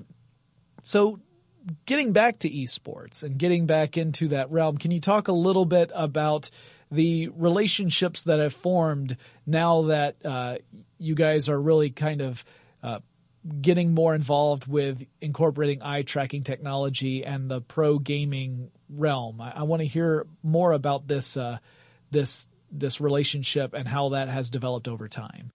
so getting back to esports and getting back into that realm, can you talk a little bit about the relationships that have formed now that uh, you guys are really kind of uh, getting more involved with incorporating eye tracking technology and the pro gaming realm? I, I want to hear more about this, uh, this, this relationship and how that has developed over time.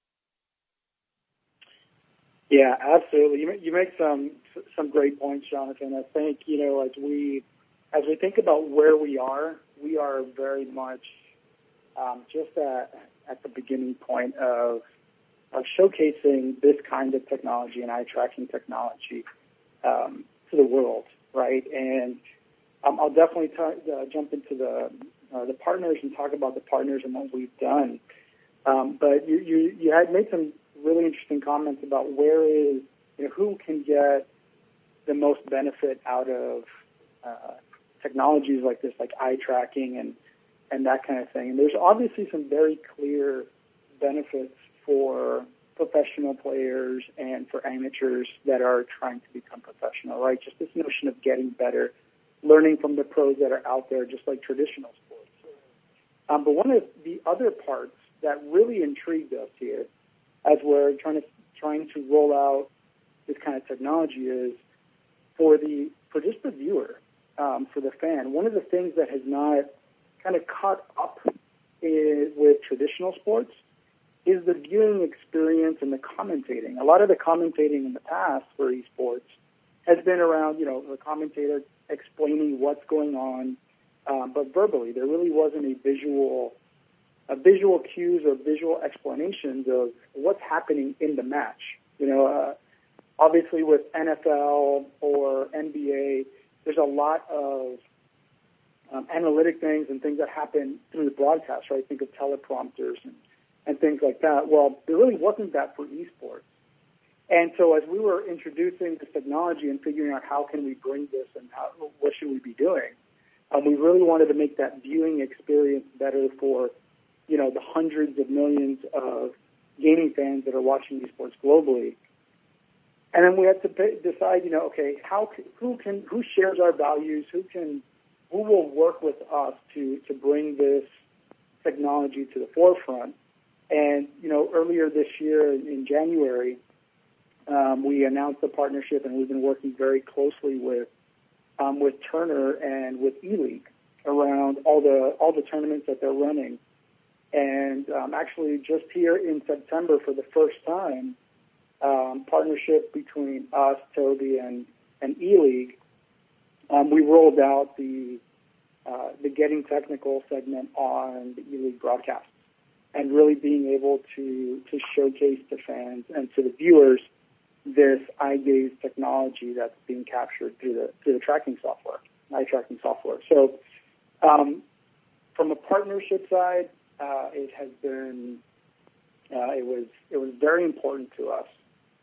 Yeah, absolutely. You make, you make some, some great points, Jonathan. I think, you know, as we, as we think about where we are, we are very much, um, just at, at the beginning point of, of showcasing this kind of technology and eye tracking technology um, to the world, right? And um, I'll definitely t- uh, jump into the uh, the partners and talk about the partners and what we've done. Um, but you, you, you had made some really interesting comments about where is, you know, who can get the most benefit out of uh, technologies like this, like eye tracking and, and that kind of thing. And there's obviously some very clear benefits for professional players and for amateurs that are trying to become professional, right? Just this notion of getting better, learning from the pros that are out there, just like traditional sports. Um, but one of the other parts that really intrigued us here as we're trying to trying to roll out this kind of technology is for the for just the viewer, um, for the fan. One of the things that has not kind of caught up is, with traditional sports is the viewing experience and the commentating. A lot of the commentating in the past for esports has been around, you know, the commentator explaining what's going on, um, but verbally. There really wasn't a visual, a visual cues or visual explanations of what's happening in the match. You know, uh, obviously with N F L or N B A, there's a lot of um, analytic things and things that happen through the broadcast, right? Think of teleprompters and and things like that. Well, there really wasn't that for esports. And so as we were introducing this technology and figuring out how can we bring this and how, what should we be doing, um, we really wanted to make that viewing experience better for, you know, the hundreds of millions of gaming fans that are watching esports globally. And then we had to p- decide, you know, okay, how who can who shares our values, who can who will work with us to to bring this technology to the forefront. And, you know, earlier this year in January, um, we announced the partnership, and we've been working very closely with um, with Turner and with E-League around all the all the tournaments that they're running. And um, actually, just here in September, for the first time, um, partnership between us, Toby, and and E-League, um, we rolled out the uh, the Getting Technical segment on the E-League broadcast, and really being able to, to showcase to fans and to the viewers this eye gaze technology that's being captured through the through the tracking software, eye tracking software. So, um, from a partnership side, uh, it has been uh, it was it was very important to us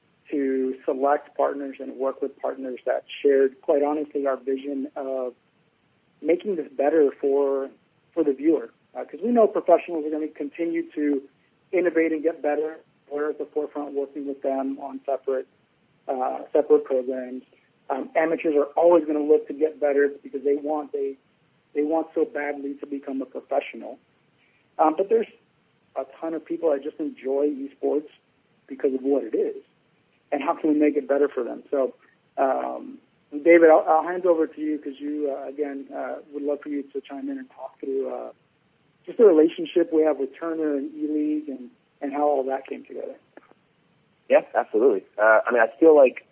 to select partners and work with partners that shared, quite honestly, our vision of making this better for for the viewer. Because uh, we know professionals are going to continue to innovate and get better. We're at the forefront working with them on separate uh, separate programs. Um, amateurs are always going to look to get better because they want they they want so badly to become a professional. Um, but there's a ton of people that just enjoy esports because of what it is, and how can we make it better for them? So, um, David, I'll, I'll hand over to you because you uh, again uh, would love for you to chime in and talk through. Uh, Just the relationship we have with Turner and E-League and, and how all that came together. Yeah, absolutely. Uh, I mean, I feel like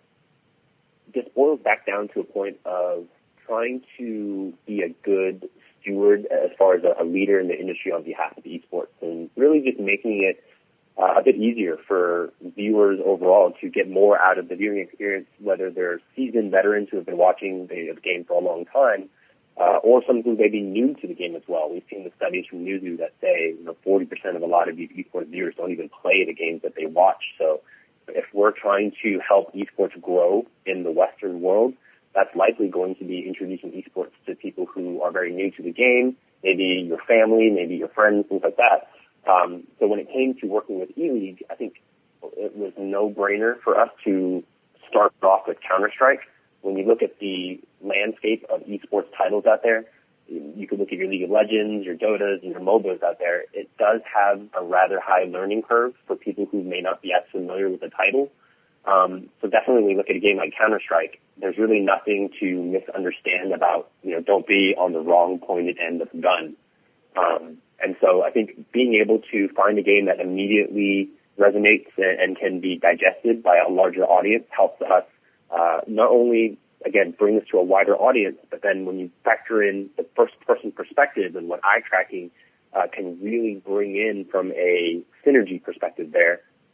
this boils back down to a point of trying to be a good steward as far as a, a leader in the industry on behalf of esports, and really just making it uh, a bit easier for viewers overall to get more out of the viewing experience, whether they're seasoned veterans who have been watching the, the game for a long time, Uh, or some who may be new to the game as well. We've seen the studies from Newzoo that say, you know, forty percent of a lot of esports viewers don't even play the games that they watch. So if we're trying to help esports grow in the Western world, that's likely going to be introducing esports to people who are very new to the game, maybe your family, maybe your friends, things like that. Um, so when it came to working with E-League, I think it was a no-brainer for us to start off with Counter-Strike. When you look at the landscape of esports titles out there, you could look at your League of Legends, your Dotas, and your MOBAs out there. It does have a rather high learning curve for people who may not be as familiar with the title. Um, so definitely when you look at a game like Counter-Strike, there's really nothing to misunderstand about, you know, don't be on the wrong pointed end of the gun. Um, and so I think being able to find a game that immediately resonates and, and can be digested by a larger audience helps us Uh, not only, again, bring this to a wider audience, but then when you factor in the first-person perspective and what eye tracking uh, can really bring in from a synergy perspective there,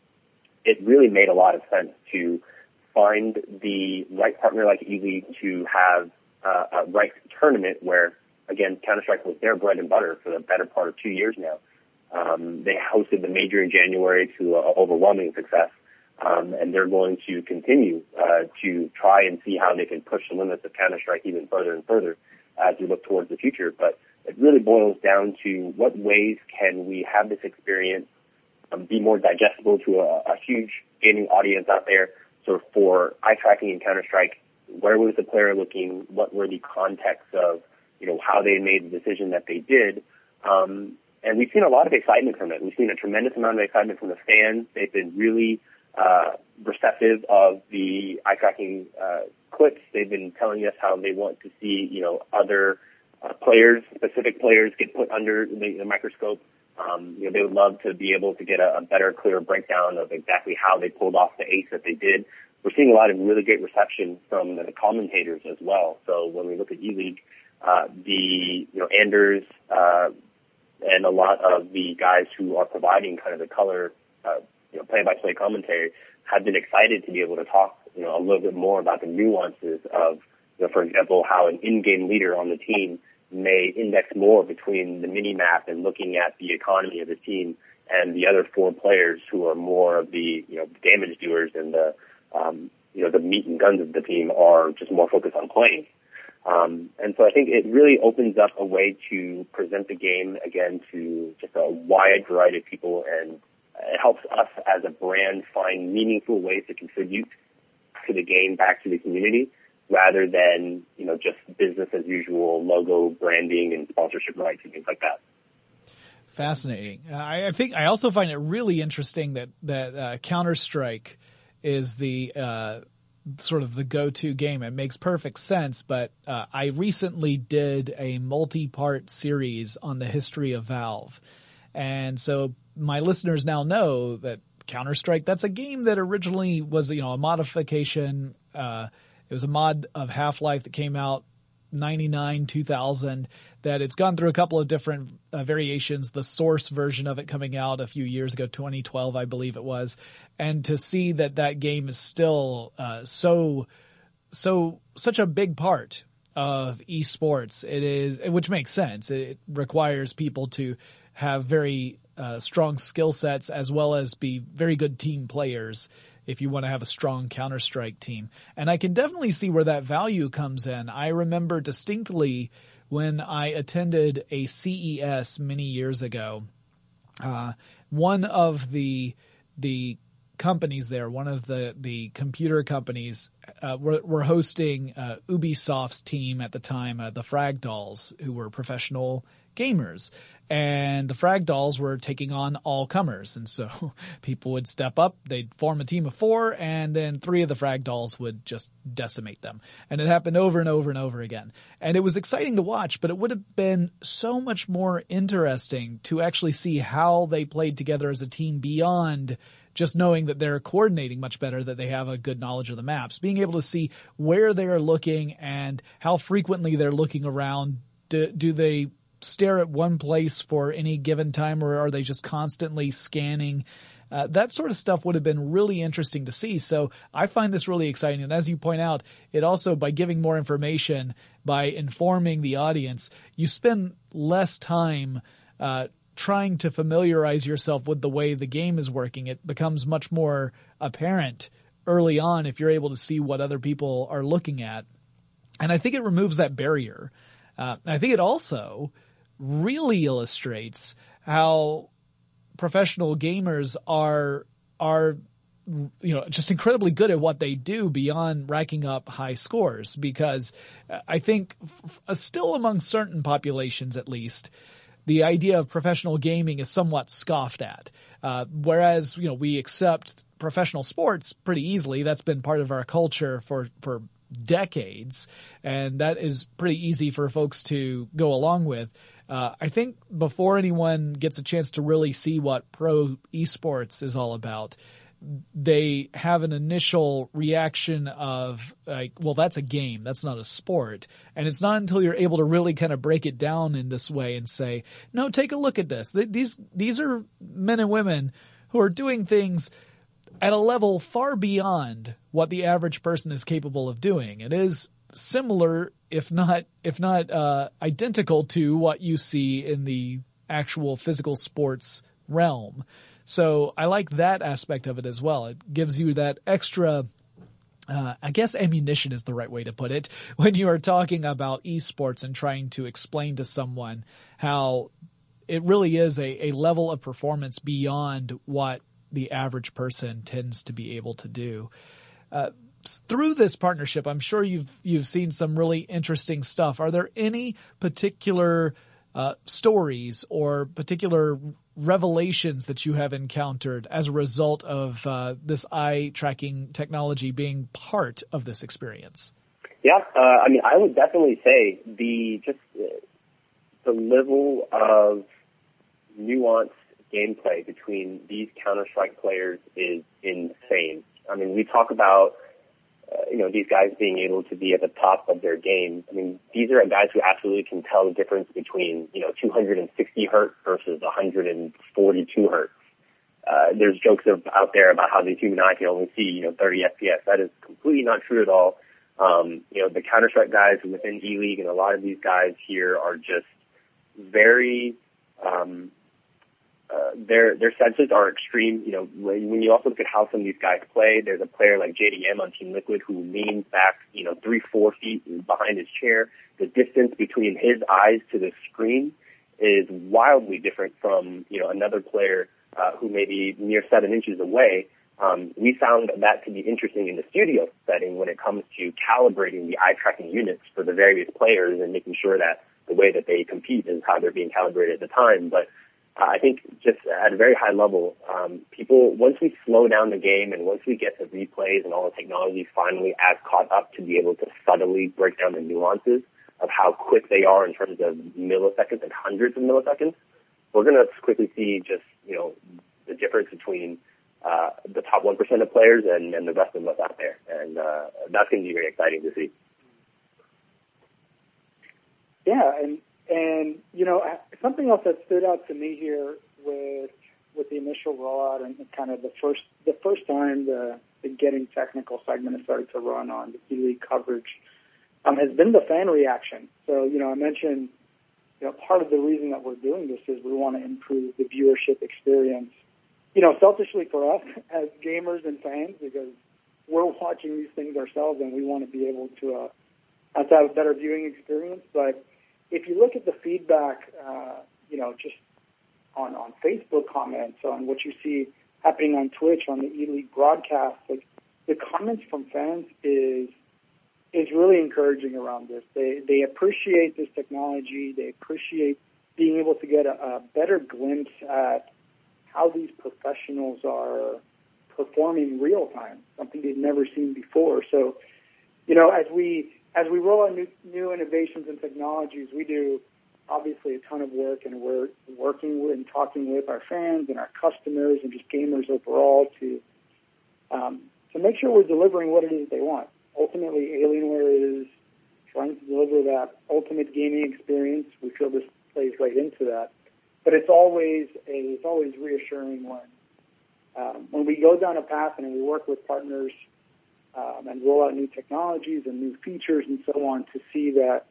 it really made a lot of sense to find the right partner like E-League to have uh, a right tournament where again, Counter-Strike was their bread and butter for the better part of two years now. Um, they hosted the major in January to uh, overwhelming success, um, and they're going to continue uh, to try and see how they can push the limits of Counter-Strike even further and further as we look towards the future. But it really boils down to what ways can we have this experience um, be more digestible to a, a huge gaming audience out there. So for eye tracking in Counter-Strike, where was the player looking? What were the contexts of, you know, how they made the decision that they did? Um, and we've seen a lot of excitement from it. We've seen a tremendous amount of excitement from the fans. They've been really uh, receptive of the eye tracking uh, clips. They've been telling us how they want to see, you know, other uh, players, specific players, get put under the, the microscope. Um, you know, they would love to be able to get a, a better, clearer breakdown of exactly how they pulled off the ace that they did. We're seeing a lot of really great reception from the commentators as well. So when we look at E-League, uh, the, you know, Anders, uh, and a lot of the guys who are providing kind of the color, uh, you know, play-by-play commentary have been excited to be able to talk, you know, a little bit more about the nuances of, you know, for example, how an in-game leader on the team may index more between the mini-map and looking at the economy of the team and the other four players who are more of the, you know, damage doers and the, um, you know, the meat and guns of the team are just more focused on playing. Um, and so I think it really opens up a way to present the game, again, to just a wide variety of people, and it helps us as a brand find meaningful ways to contribute to the game, back to the community, rather than, you know, just business as usual logo branding and sponsorship rights and things like that. Fascinating. I, I think I also find it really interesting that, that uh, Counter-Strike is the uh, sort of the go-to game. It makes perfect sense, but uh, I recently did a multi-part series on the history of Valve. And so my listeners now know that Counter-Strike, that's a game that originally was, you know, a modification. Uh, it was a mod of Half-Life that came out ninety-nine, two thousand, that it's gone through a couple of different uh, variations, the source version of it coming out a few years ago, twenty twelve, I believe it was. And to see that that game is still uh, so, so, such a big part of esports, it is, which makes sense. It requires people to have very uh, strong skill sets as well as be very good team players if you want to have a strong Counter-Strike team. And I can definitely see where that value comes in. I remember distinctly when I attended a C E S many years ago, uh, one of the, the companies there, one of the, the computer companies, uh, were, were hosting, uh, Ubisoft's team at the time, uh, the Frag Dolls, who were professional gamers. And the Frag Dolls were taking on all comers. And so people would step up, they'd form a team of four, and then three of the Frag Dolls would just decimate them. And it happened over and over and over again. And it was exciting to watch, but it would have been so much more interesting to actually see how they played together as a team beyond just knowing that they're coordinating much better, that they have a good knowledge of the maps. Being able to see where they're looking and how frequently they're looking around. Do, do they stare at one place for any given time, or are they just constantly scanning? Uh, that sort of stuff would have been really interesting to see. So I find this really exciting. And as you point out, it also, by giving more information, by informing the audience, you spend less time uh, trying to familiarize yourself with the way the game is working. It becomes much more apparent early on if you're able to see what other people are looking at. And I think it removes that barrier. Uh, I think it also really illustrates how professional gamers are, are, you know, just incredibly good at what they do beyond racking up high scores. Because I think f- still among certain populations, at least, the idea of professional gaming is somewhat scoffed at. Uh, whereas, you know, we accept professional sports pretty easily. That's been part of our culture for, for decades. And that is pretty easy for folks to go along with. Uh, I think before anyone gets a chance to really see what pro esports is all about, they have an initial reaction of like, well, that's a game. That's not a sport. And it's not until you're able to really kind of break it down in this way and say, no, take a look at this. These, these are men and women who are doing things at a level far beyond what the average person is capable of doing. It is similar if not if not uh, identical to what you see in the actual physical sports realm. So I like that aspect of it as well. It gives you that extra, uh, I guess ammunition is the right way to put it, when you are talking about esports and trying to explain to someone how it really is a, a level of performance beyond what the average person tends to be able to do. Uh, through this partnership, I'm sure you've you've seen some really interesting stuff. Are there any particular uh, stories or particular revelations that you have encountered as a result of uh, this eye tracking technology being part of this experience? Yeah, uh, I mean, I would definitely say the just uh, the level of nuanced gameplay between these Counter-Strike players is insane. I mean, we talk about uh, you know these guys being able to be at the top of their game. I mean, these are guys who absolutely can tell the difference between you know two hundred sixty hertz versus one hundred forty-two hertz. Uh, there's jokes of, out there about how the human eye can only see you know thirty F P S. That is completely not true at all. Um, you know, the Counter-Strike guys within E-League and a lot of these guys here are just very, um, uh, their, their senses are extreme. You know, when you also look at how some of these guys play, there's a player like J D M on Team Liquid who leans back, you know, three, four feet behind his chair. The distance between his eyes to the screen is wildly different from, you know, another player, uh, who may be near seven inches away. Um, we found that to be interesting in the studio setting when it comes to calibrating the eye tracking units for the various players and making sure that the way that they compete is how they're being calibrated at the time. But uh, I think just at a very high level, um, people, once we slow down the game and once we get the replays and all the technology finally as caught up to be able to subtly break down the nuances of how quick they are in terms of milliseconds and hundreds of milliseconds, we're going to quickly see just, you know, the difference between Uh, the top one percent of players and, and the rest of us out there. And uh, that's going to be very exciting to see. Yeah, and, and you know, something else that stood out to me here with with the initial rollout and kind of the first the first time the, the Getting Technical segment has started to run on the E-League coverage um, has been the fan reaction. So, you know, I mentioned, you know, part of the reason that we're doing this is we want to improve the viewership experience, you know, selfishly for us as gamers and fans, because we're watching these things ourselves and we want to be able to, uh, to have a better viewing experience. But if you look at the feedback, uh, you know, just on, on Facebook comments, on what you see happening on Twitch, on the E-League broadcast, like the comments from fans is is really encouraging around this. They they appreciate this technology. They appreciate being able to get a, a better glimpse at how these professionals are performing real time, something they've never seen before. So, you know, as we as we roll out new, new innovations and technologies, we do obviously a ton of work, and we're working with and talking with our fans and our customers and just gamers overall to um, to make sure we're delivering what it is they want. Ultimately, Alienware is trying to deliver that ultimate gaming experience. We feel this plays right into that. But it's always a, it's always reassuring when um, when we go down a path and we work with partners um, and roll out new technologies and new features and so on to see that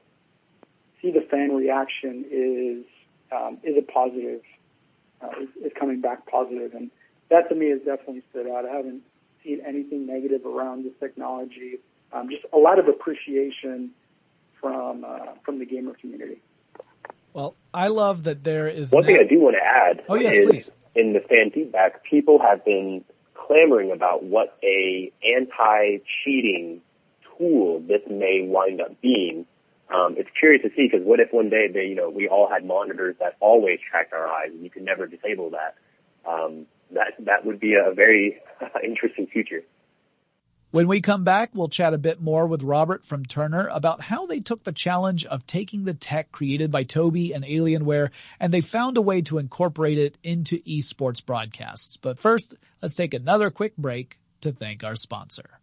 see the fan reaction is um, is a positive, uh, is, is coming back positive, and that to me has definitely stood out. I haven't seen anything negative around this technology. Um, just a lot of appreciation from uh, from the gamer community. Well, I love that there is one now... thing I do want to add oh, yes, is please. In the fan feedback, people have been clamoring about what a anti-cheating tool this may wind up being. Um, it's curious to see, because what if one day they, you know, we all had monitors that always tracked our eyes and you could never disable that? Um, that that would be a very interesting future. When we come back, we'll chat a bit more with Robert from Turner about how they took the challenge of taking the tech created by Tobii and Alienware, and they found a way to incorporate it into esports broadcasts. But first, let's take another quick break to thank our sponsor.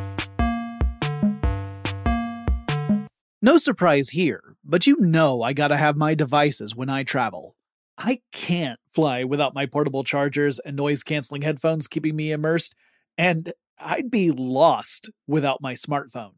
No surprise here, but you know I gotta have my devices when I travel. I can't fly without my portable chargers and noise-canceling headphones keeping me immersed, and I'd be lost without my smartphone.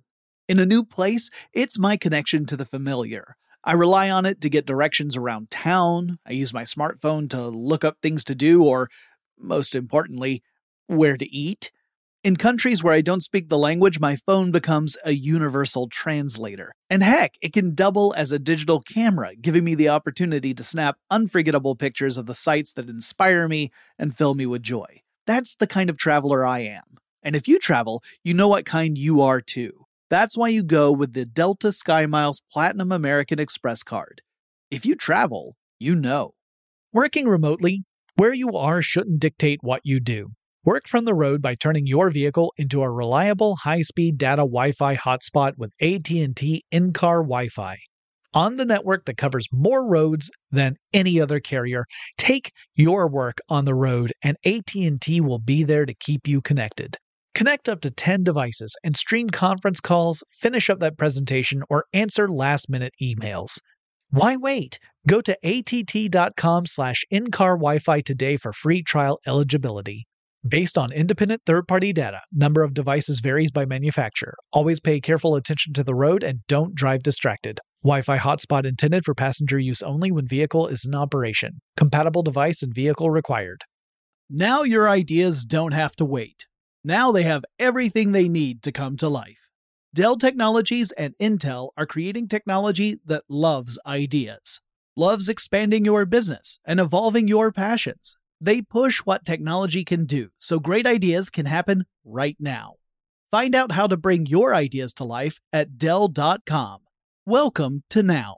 In a new place, it's my connection to the familiar. I rely on it to get directions around town. I use my smartphone to look up things to do or, most importantly, where to eat. In countries where I don't speak the language, my phone becomes a universal translator. And heck, it can double as a digital camera, giving me the opportunity to snap unforgettable pictures of the sights that inspire me and fill me with joy. That's the kind of traveler I am. And if you travel, you know what kind you are too. That's why you go with the Delta SkyMiles Platinum American Express card. If you travel, you know. Working remotely, where you are shouldn't dictate what you do. Work from the road by turning your vehicle into a reliable high-speed data Wi-Fi hotspot with A T and T in-car Wi-Fi. On the network that covers more roads than any other carrier, take your work on the road and A T and T will be there to keep you connected. Connect up to ten devices and stream conference calls, finish up that presentation, or answer last-minute emails. Why wait? Go to att.com slash in-car Wi-Fi today for free trial eligibility. Based on independent third-party data, number of devices varies by manufacturer. Always pay careful attention to the road and don't drive distracted. Wi-Fi hotspot intended for passenger use only when vehicle is in operation. Compatible device and vehicle required. Now your ideas don't have to wait. Now they have everything they need to come to life. Dell Technologies and Intel are creating technology that loves ideas, loves expanding your business and evolving your passions. They push what technology can do so great ideas can happen right now. Find out how to bring your ideas to life at Dell dot com. Welcome to Now.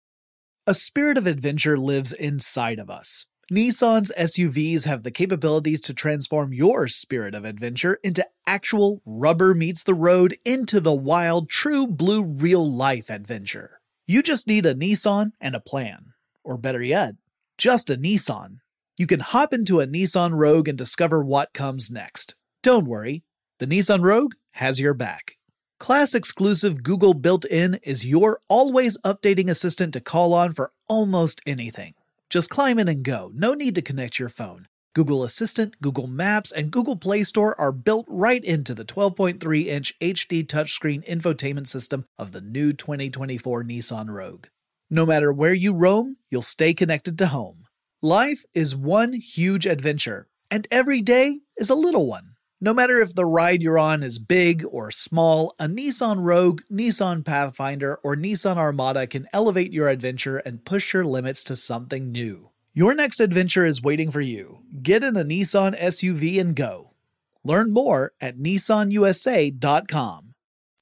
A spirit of adventure lives inside of us. Nissan's S U Vs have the capabilities to transform your spirit of adventure into actual rubber meets the road into the wild, true blue real-life adventure. You just need a Nissan and a plan. Or better yet, just a Nissan. You can hop into a Nissan Rogue and discover what comes next. Don't worry, the Nissan Rogue has your back. Class-exclusive Google built-in is your always updating assistant to call on for almost anything. Just climb in and go. No need to connect your phone. Google Assistant, Google Maps, and Google Play Store are built right into the twelve point three inch H D touchscreen infotainment system of the new twenty twenty-four Nissan Rogue. No matter where you roam, you'll stay connected to home. Life is one huge adventure, and every day is a little one. No matter if the ride you're on is big or small, a Nissan Rogue, Nissan Pathfinder, or Nissan Armada can elevate your adventure and push your limits to something new. Your next adventure is waiting for you. Get in a Nissan S U V and go. Learn more at Nissan U S A dot com.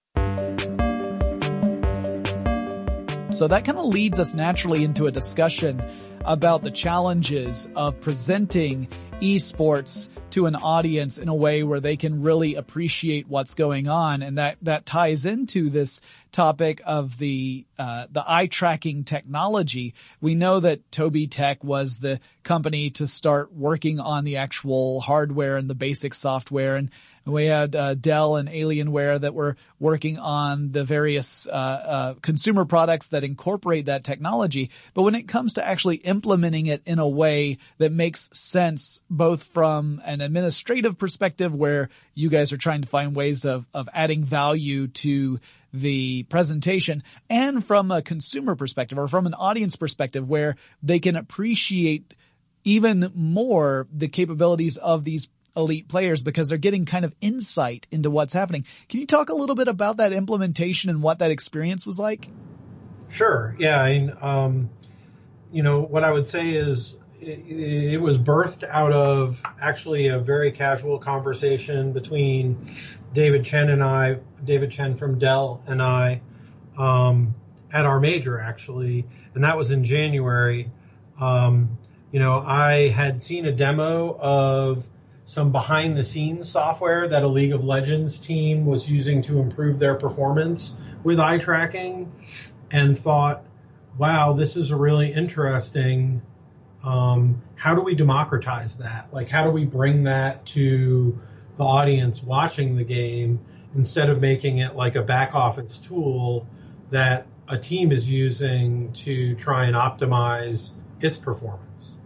So that kind of leads us naturally into a discussion about the challenges of presenting esports to an audience in a way where they can really appreciate what's going on. And that, that ties into this topic of the, uh, the eye tracking technology. We know that Tobii Tech was the company to start working on the actual hardware and the basic software. And we had uh, Dell and Alienware that were working on the various uh, uh, consumer products that incorporate that technology. But when it comes to actually implementing it in a way that makes sense, both from an administrative perspective, where you guys are trying to find ways of, of adding value to the presentation, and from a consumer perspective or from an audience perspective, where they can appreciate even more the capabilities of these elite players because they're getting kind of insight into what's happening. Can you talk a little bit about that implementation and what that experience was like? Sure. Yeah. I mean, um, you know, what I would say is it, it was birthed out of actually a very casual conversation between David Chen and I, David Chen from Dell and I, um, at our major actually, and that was in January. Um, you know, I had seen a demo of some behind-the-scenes software that a League of Legends team was using to improve their performance with eye tracking, and thought, wow, this is a really interesting, um, how do we democratize that? Like, how do we bring that to the audience watching the game instead of making it like a back-office tool that a team is using to try and optimize its performance?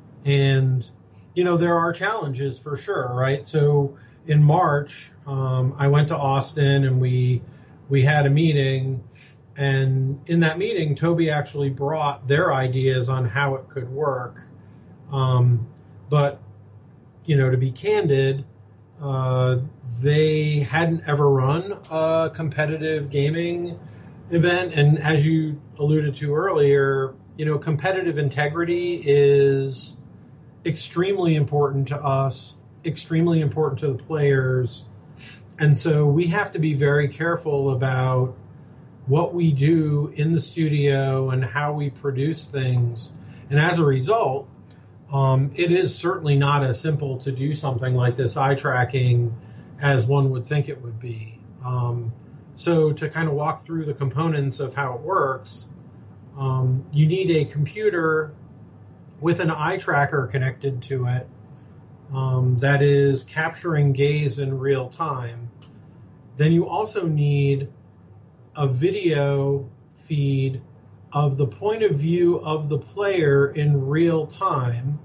And you know, there are challenges for sure, right? So in March, um, I went to Austin and we we had a meeting, and in that meeting, Tobii actually brought their ideas on how it could work. Um, but, you know, to be candid, uh, they hadn't ever run a competitive gaming event. And as you alluded to earlier, you know, competitive integrity is extremely important to us, extremely important to the players. And so we have to be very careful about what we do in the studio and how we produce things. And as a result, um, it is certainly not as simple to do something like this eye tracking as one would think it would be. Um, so to kind of walk through the components of how it works, um, you need a computer with an eye tracker connected to it um, that is capturing gaze in real time. Then you also need a video feed of the point of view of the player in real time.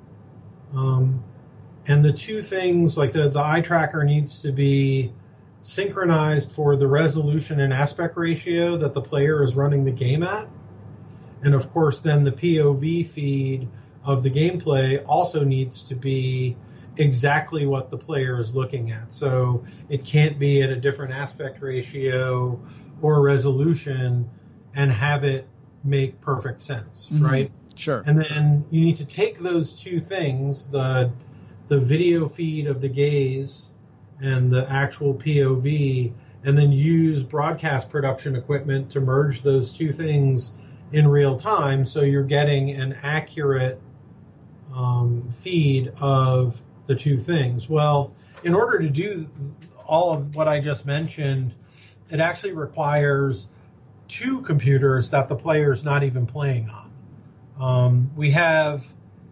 Um, and the two things, like the, the eye tracker needs to be synchronized for the resolution and aspect ratio that the player is running the game at. And of course, then the P O V feed of the gameplay also needs to be exactly what the player is looking at. So it can't be at a different aspect ratio or resolution and have it make perfect sense, mm-hmm. right? Sure. And then you need to take those two things, the the video feed of the gaze and the actual P O V, and then use broadcast production equipment to merge those two things in real time, so you're getting an accurate um, feed of the two things. Well, in order to do all of what I just mentioned, it actually requires two computers that the player's not even playing on. Um, we have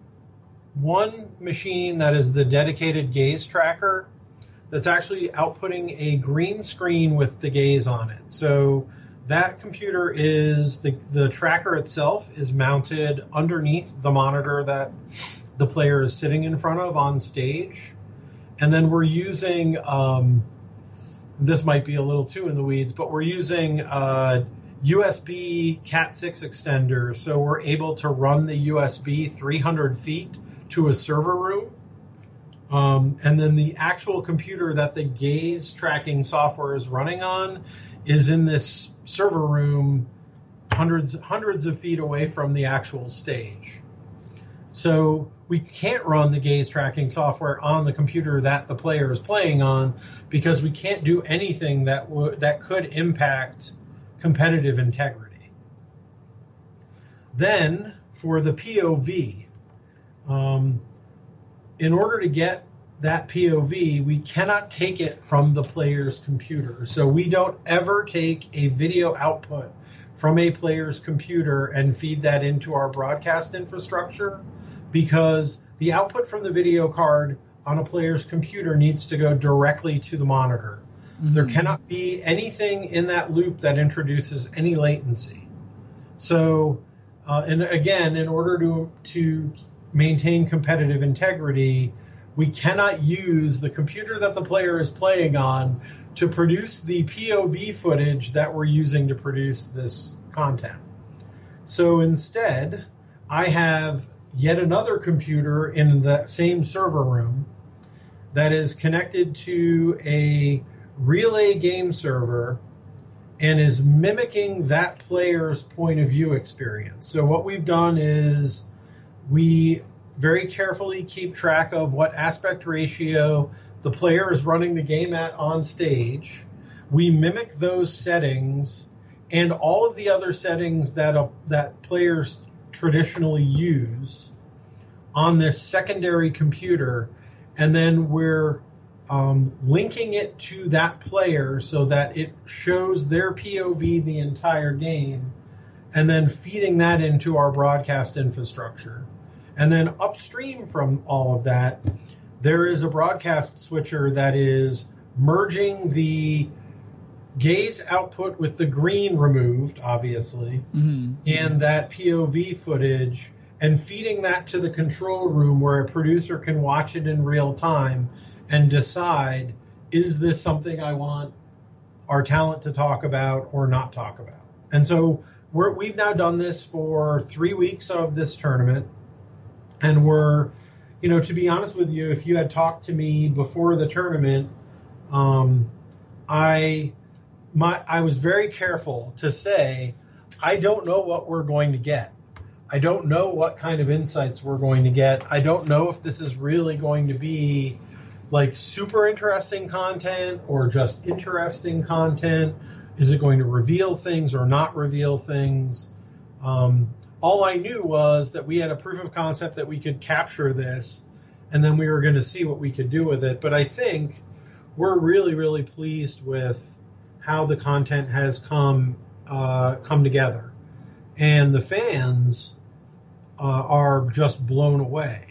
one machine that is the dedicated gaze tracker that's actually outputting a green screen with the gaze on it. So that computer is, the, the tracker itself is mounted underneath the monitor that the player is sitting in front of on stage. And then we're using, um, this might be a little too in the weeds, but we're using uh, U S B cat six extenders. So we're able to run the U S B three hundred feet to a server room. Um, and then the actual computer that the gaze tracking software is running on is in this server room hundreds hundreds of feet away from the actual stage. So we can't run the gaze tracking software on the computer that the player is playing on because we can't do anything that w- that could impact competitive integrity. Then for the P O V, um, in order to get that P O V, we cannot take it from the player's computer. So we don't ever take a video output from a player's computer and feed that into our broadcast infrastructure, because the output from the video card on a player's computer needs to go directly to the monitor. Mm-hmm. There cannot be anything in that loop that introduces any latency. So, uh, and again, in order to to maintain competitive integrity, we cannot use the computer that the player is playing on to produce the P O V footage that we're using to produce this content. So instead, I have yet another computer in the same server room that is connected to a relay game server and is mimicking that player's point of view experience. So what we've done is we very carefully keep track of what aspect ratio the player is running the game at on stage. We mimic those settings and all of the other settings that uh, that players traditionally use on this secondary computer, and then we're um, linking it to that player so that it shows their P O V the entire game, and then feeding that into our broadcast infrastructure. And then upstream from all of that, there is a broadcast switcher that is merging the gaze output with the green removed, obviously, mm-hmm. and that P O V footage, and feeding that to the control room where a producer can watch it in real time and decide, is this something I want are talent to talk about or not talk about. And so we're, we've now done this for three weeks of this tournament. And we're, you know, to be honest with you, if you had talked to me before the tournament, um, I, my, I was very careful to say, I don't know what we're going to get. I don't know what kind of insights we're going to get. I don't know if this is really going to be like super interesting content or just interesting content. Is it going to reveal things or not reveal things? Um, all I knew was that we had a proof of concept that we could capture this, and then we were going to see what we could do with it. But I think we're really, really pleased with how the content has come uh, come together. And the fans uh, are just blown away.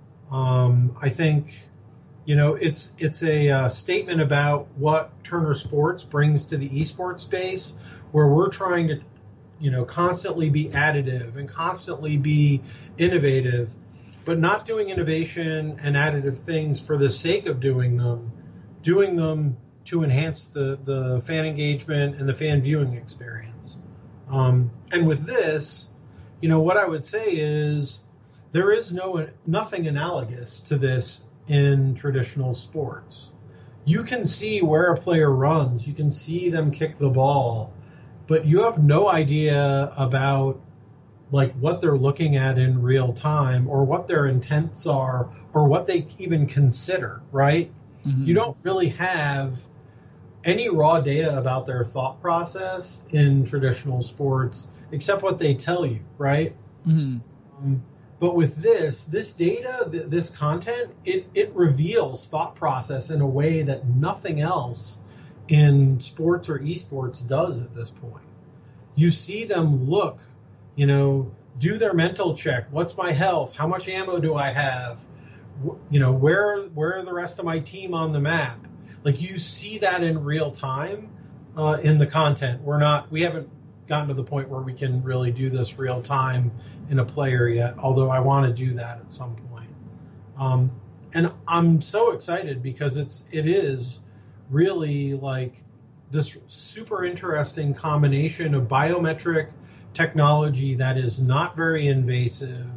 Um, I think, you know, it's it's a uh, statement about what Turner Sports brings to the esports space, where we're trying to, you know, constantly be additive and constantly be innovative, but not doing innovation and additive things for the sake of doing them, doing them to enhance the, the fan engagement and the fan viewing experience. Um, and with this, you know, what I would say is there is no nothing analogous to this in traditional sports. You can see where a player runs, you can see them kick the ball, but you have no idea about like what they're looking at in real time or what their intents are or what they even consider, right? Mm-hmm. You don't really have any raw data about their thought process in traditional sports, except what they tell you, right? Mm-hmm. Um, but with this, this data, th- this content, it, it reveals thought process in a way that nothing else in sports or esports does at this point. You see them look, you know, do their mental check. What's my health? How much ammo do I have? W- you know, where where are the rest of my team on the map? Like you see that in real time uh, in the content. We're not, we haven't gotten to the point where we can really do this real time in a player yet, although I want to do that at some point. Um, and I'm so excited because it's, it is really like this super interesting combination of biometric technology that is not very invasive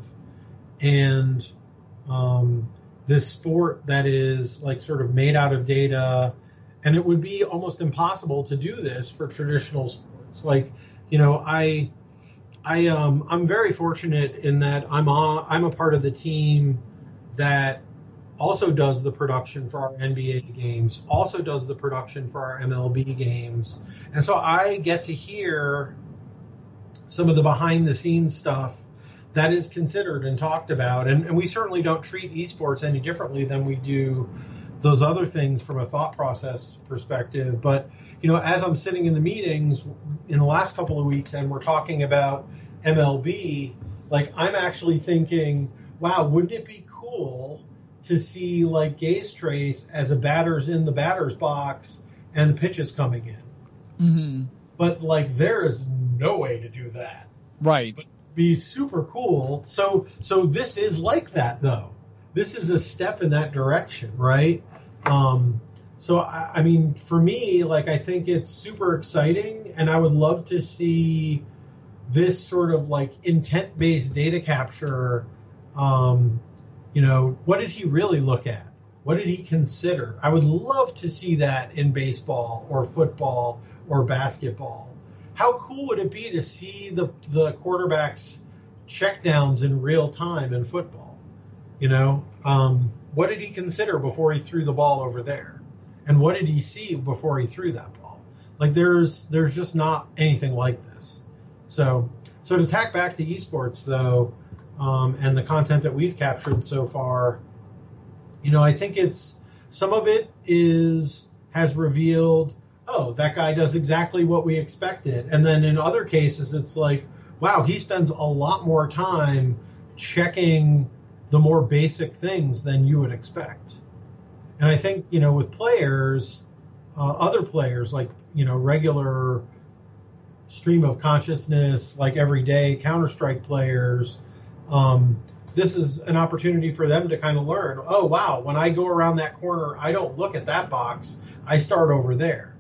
and, um, this sport that is like sort of made out of data, and it would be almost impossible to do this for traditional sports. Like, you know, I, I, um, I'm very fortunate in that I'm on, I'm a part of the team that also does the production for our N B A games, also does the production for our M L B games, and so I get to hear some of the behind the scenes stuff that is considered and talked about. And, and we certainly don't treat esports any differently than we do those other things from a thought process perspective. But, you know, as I'm sitting in the meetings in the last couple of weeks and we're talking about M L B, like I'm actually thinking, wow, wouldn't it be cool to see like Gaze Trace as a batter's in the batter's box and the pitch is coming in. Mm-hmm. But like there is no way to do that. Right. But be super cool. So so this is like that though. This is a step in that direction, right? Um, so I, I mean, for me, like I think it's super exciting, and I would love to see this sort of like intent-based data capture. Um, you know, what did he really look at? What did he consider? I would love to see that in baseball or football or basketball. How cool would it be to see the the quarterback's checkdowns in real time in football? You know, um, what did he consider before he threw the ball over there? And what did he see before he threw that ball? Like there's there's just not anything like this. So so to tack back to esports though, um, and the content that we've captured so far, you know, I think it's some of it is has revealed, oh, that guy does exactly what we expected. And then in other cases, it's like, wow, he spends a lot more time checking the more basic things than you would expect. And I think, you know, with players, uh, other players, like, you know, regular stream of consciousness, like everyday Counter-Strike players, um, this is an opportunity for them to kind of learn, oh, wow, when I go around that corner, I don't look at that box. I start over there.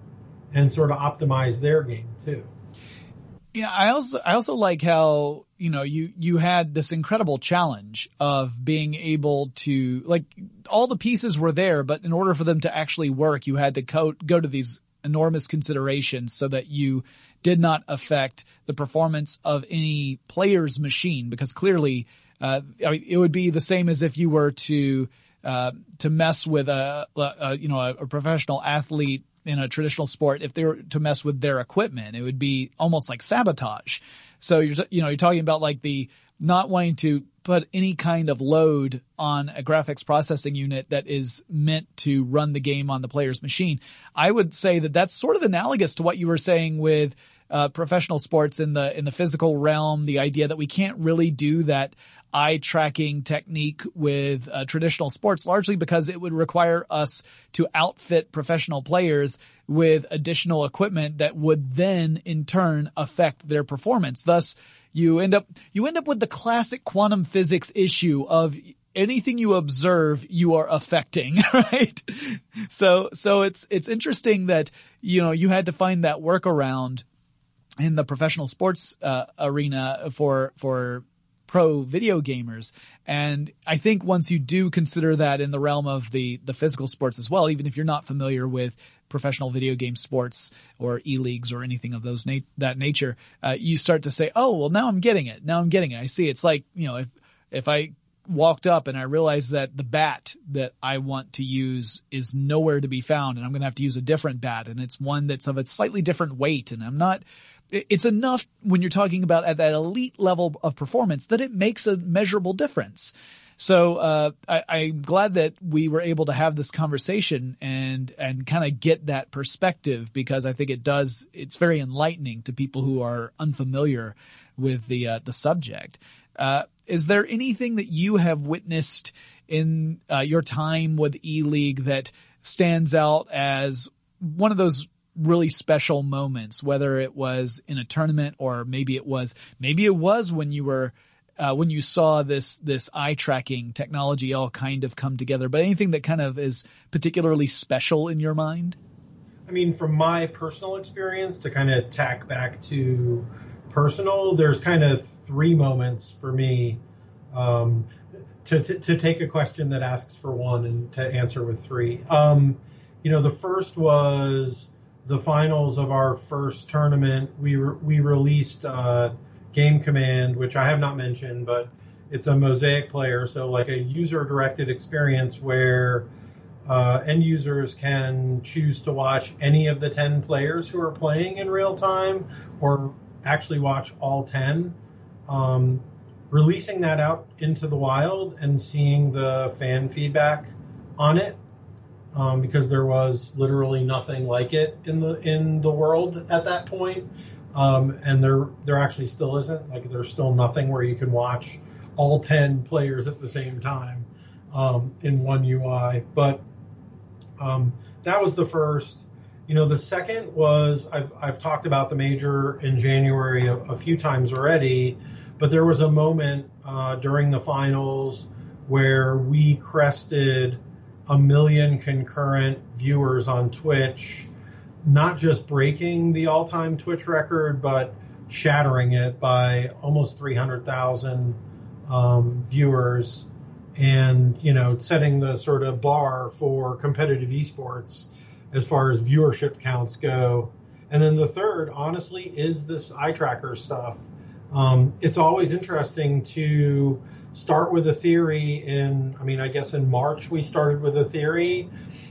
and sort of optimize their game too. Yeah, I also I also like how, you know, you you had this incredible challenge of being able to, like, all the pieces were there, but in order for them to actually work, you had to co- go to these enormous considerations so that you did not affect the performance of any player's machine, because clearly uh, I mean, it would be the same as if you were to uh, to mess with a, a you know a, a professional athlete in a traditional sport. If they were to mess with their equipment, it would be almost like sabotage. So you're, you know, you're talking about like the not wanting to put any kind of load on a graphics processing unit that is meant to run the game on the player's machine. I would say that that's sort of analogous to what you were saying with uh, professional sports in the, in the physical realm, the idea that we can't really do that eye tracking technique with uh, traditional sports, largely because it would require us to outfit professional players with additional equipment that would then in turn affect their performance. Thus, you end up, you end up with the classic quantum physics issue of anything you observe, you are affecting, right? So, so it's, it's interesting that, you know, you had to find that workaround in the professional sports uh, arena for, for, pro video gamers. And I think once you do consider that in the realm of the, the physical sports as well, even if you're not familiar with professional video game sports or e-leagues or anything of those nat- that nature, uh, you start to say, oh, well, now I'm getting it. Now I'm getting it. I see. It's like, you know, if, if I walked up and I realized that the bat that I want to use is nowhere to be found, and I'm going to have to use a different bat, and it's one that's of a slightly different weight, and I'm not, it's enough when you're talking about at that elite level of performance that it makes a measurable difference. So uh, I, I'm glad that we were able to have this conversation and and kind of get that perspective, because I think it does. It's very enlightening to people who are unfamiliar with the uh, the subject. Uh, is there anything that you have witnessed in uh, your time with E-League that stands out as one of those really special moments, whether it was in a tournament or maybe it was, maybe it was when you were, uh, when you saw this, this eye tracking technology all kind of come together, but anything that kind of is particularly special in your mind? I mean, from my personal experience, to kind of tack back to personal, there's kind of three moments for me, um, to, to, to take a question that asks for one and to answer with three. Um, you know, the first was the finals of our first tournament. We re- we released uh, Game Command, which I have not mentioned, but it's a Mosaic player, so like a user-directed experience where uh, end users can choose to watch any of the ten players who are playing in real time, or actually watch all ten. Um, releasing that out into the wild and seeing the fan feedback on it, Um, because there was literally nothing like it in the in the world at that point, um, and there there actually still isn't. Like, there's still nothing where you can watch all ten players at the same time um, in one U I. But um, that was the first. You know, the second was I've I've talked about the major in January a, a few times already, but there was a moment uh, during the finals where we crested a million concurrent viewers on Twitch, not just breaking the all-time Twitch record, but shattering it by almost three hundred thousand um, viewers, and, you know, setting the sort of bar for competitive esports as far as viewership counts go. And then the third, honestly, is this eye tracker stuff. Um, it's always interesting to start with a theory in, I mean, I guess in March we started with a theory,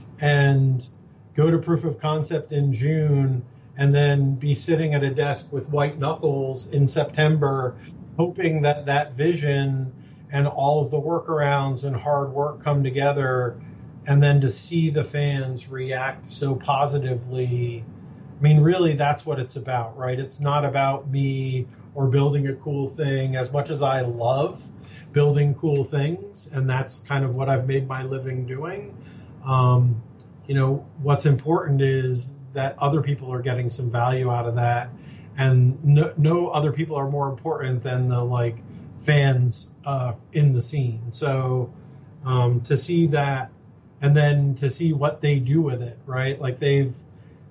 and go to proof of concept in June, and then be sitting at a desk with white knuckles in September, hoping that that vision and all of the workarounds and hard work come together, and then to see the fans react so positively. I mean, really, that's what it's about, right? It's not about me or building a cool thing, as much as I love building cool things, and that's kind of what I've made my living doing. Um, you know, what's important is that other people are getting some value out of that, and no, no other people are more important than the like fans uh, in the scene. So um, to see that, and then to see what they do with it, right? Like they've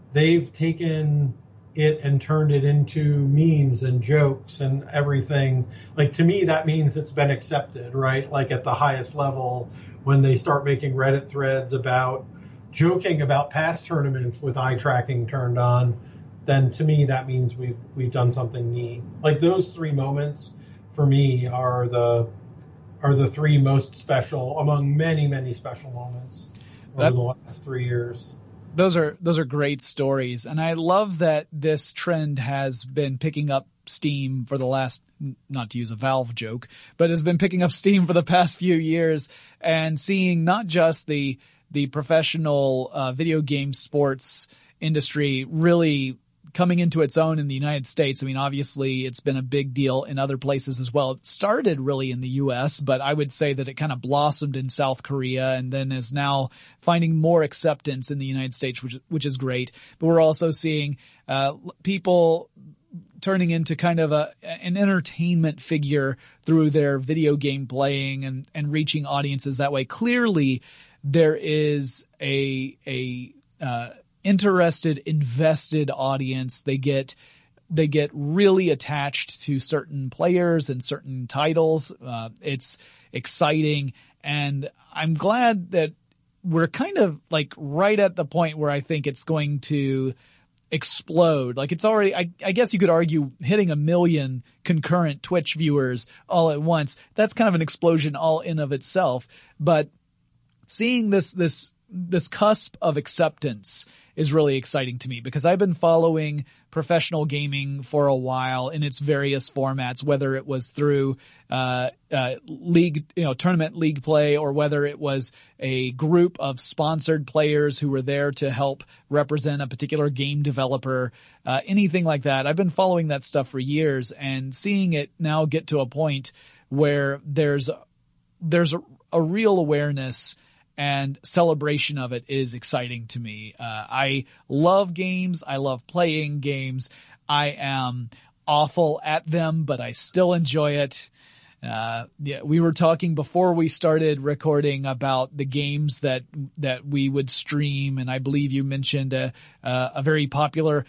they've taken it and turned it into memes and jokes and everything. Like, to me, that means it's been accepted, right? Like, at the highest level, when they start making Reddit threads about joking about past tournaments with eye tracking turned on, then to me that means we've we've done something neat. Like, those three moments for me are the are the three most special among many many special moments over that, the last three years. Those are those are great stories, and I love that this trend has been picking up steam for the last, not to use a Valve joke, but has been picking up steam for the past few years, and seeing not just the the professional uh, video game sports industry really coming into its own in the United States. I mean, obviously it's been a big deal in other places as well. It started really in the U S, but I would say that it kind of blossomed in South Korea and then is now finding more acceptance in the United States, which, which is great. But we're also seeing, uh, people turning into kind of a, an entertainment figure through their video game playing and, and reaching audiences that way. Clearly there is a, a, uh, interested, invested audience. They get, they get really attached to certain players and certain titles. Uh, it's exciting. And I'm glad that we're kind of like right at the point where I think it's going to explode. Like, it's already, I, I guess you could argue, hitting a million concurrent Twitch viewers all at once. That's kind of an explosion all in of itself. But seeing this, this, this cusp of acceptance is really exciting to me, because I've been following professional gaming for a while in its various formats, whether it was through uh, uh, league, you know, tournament league play, or whether it was a group of sponsored players who were there to help represent a particular game developer, uh, anything like that. I've been following that stuff for years, and seeing it now get to a point where there's there's a, a real awareness and celebration of it is exciting to me. Uh, I love games. I love playing games. I am awful at them, but I still enjoy it. Uh, yeah, we were talking before we started recording about the games that, that we would stream. And I believe you mentioned a, uh, a very popular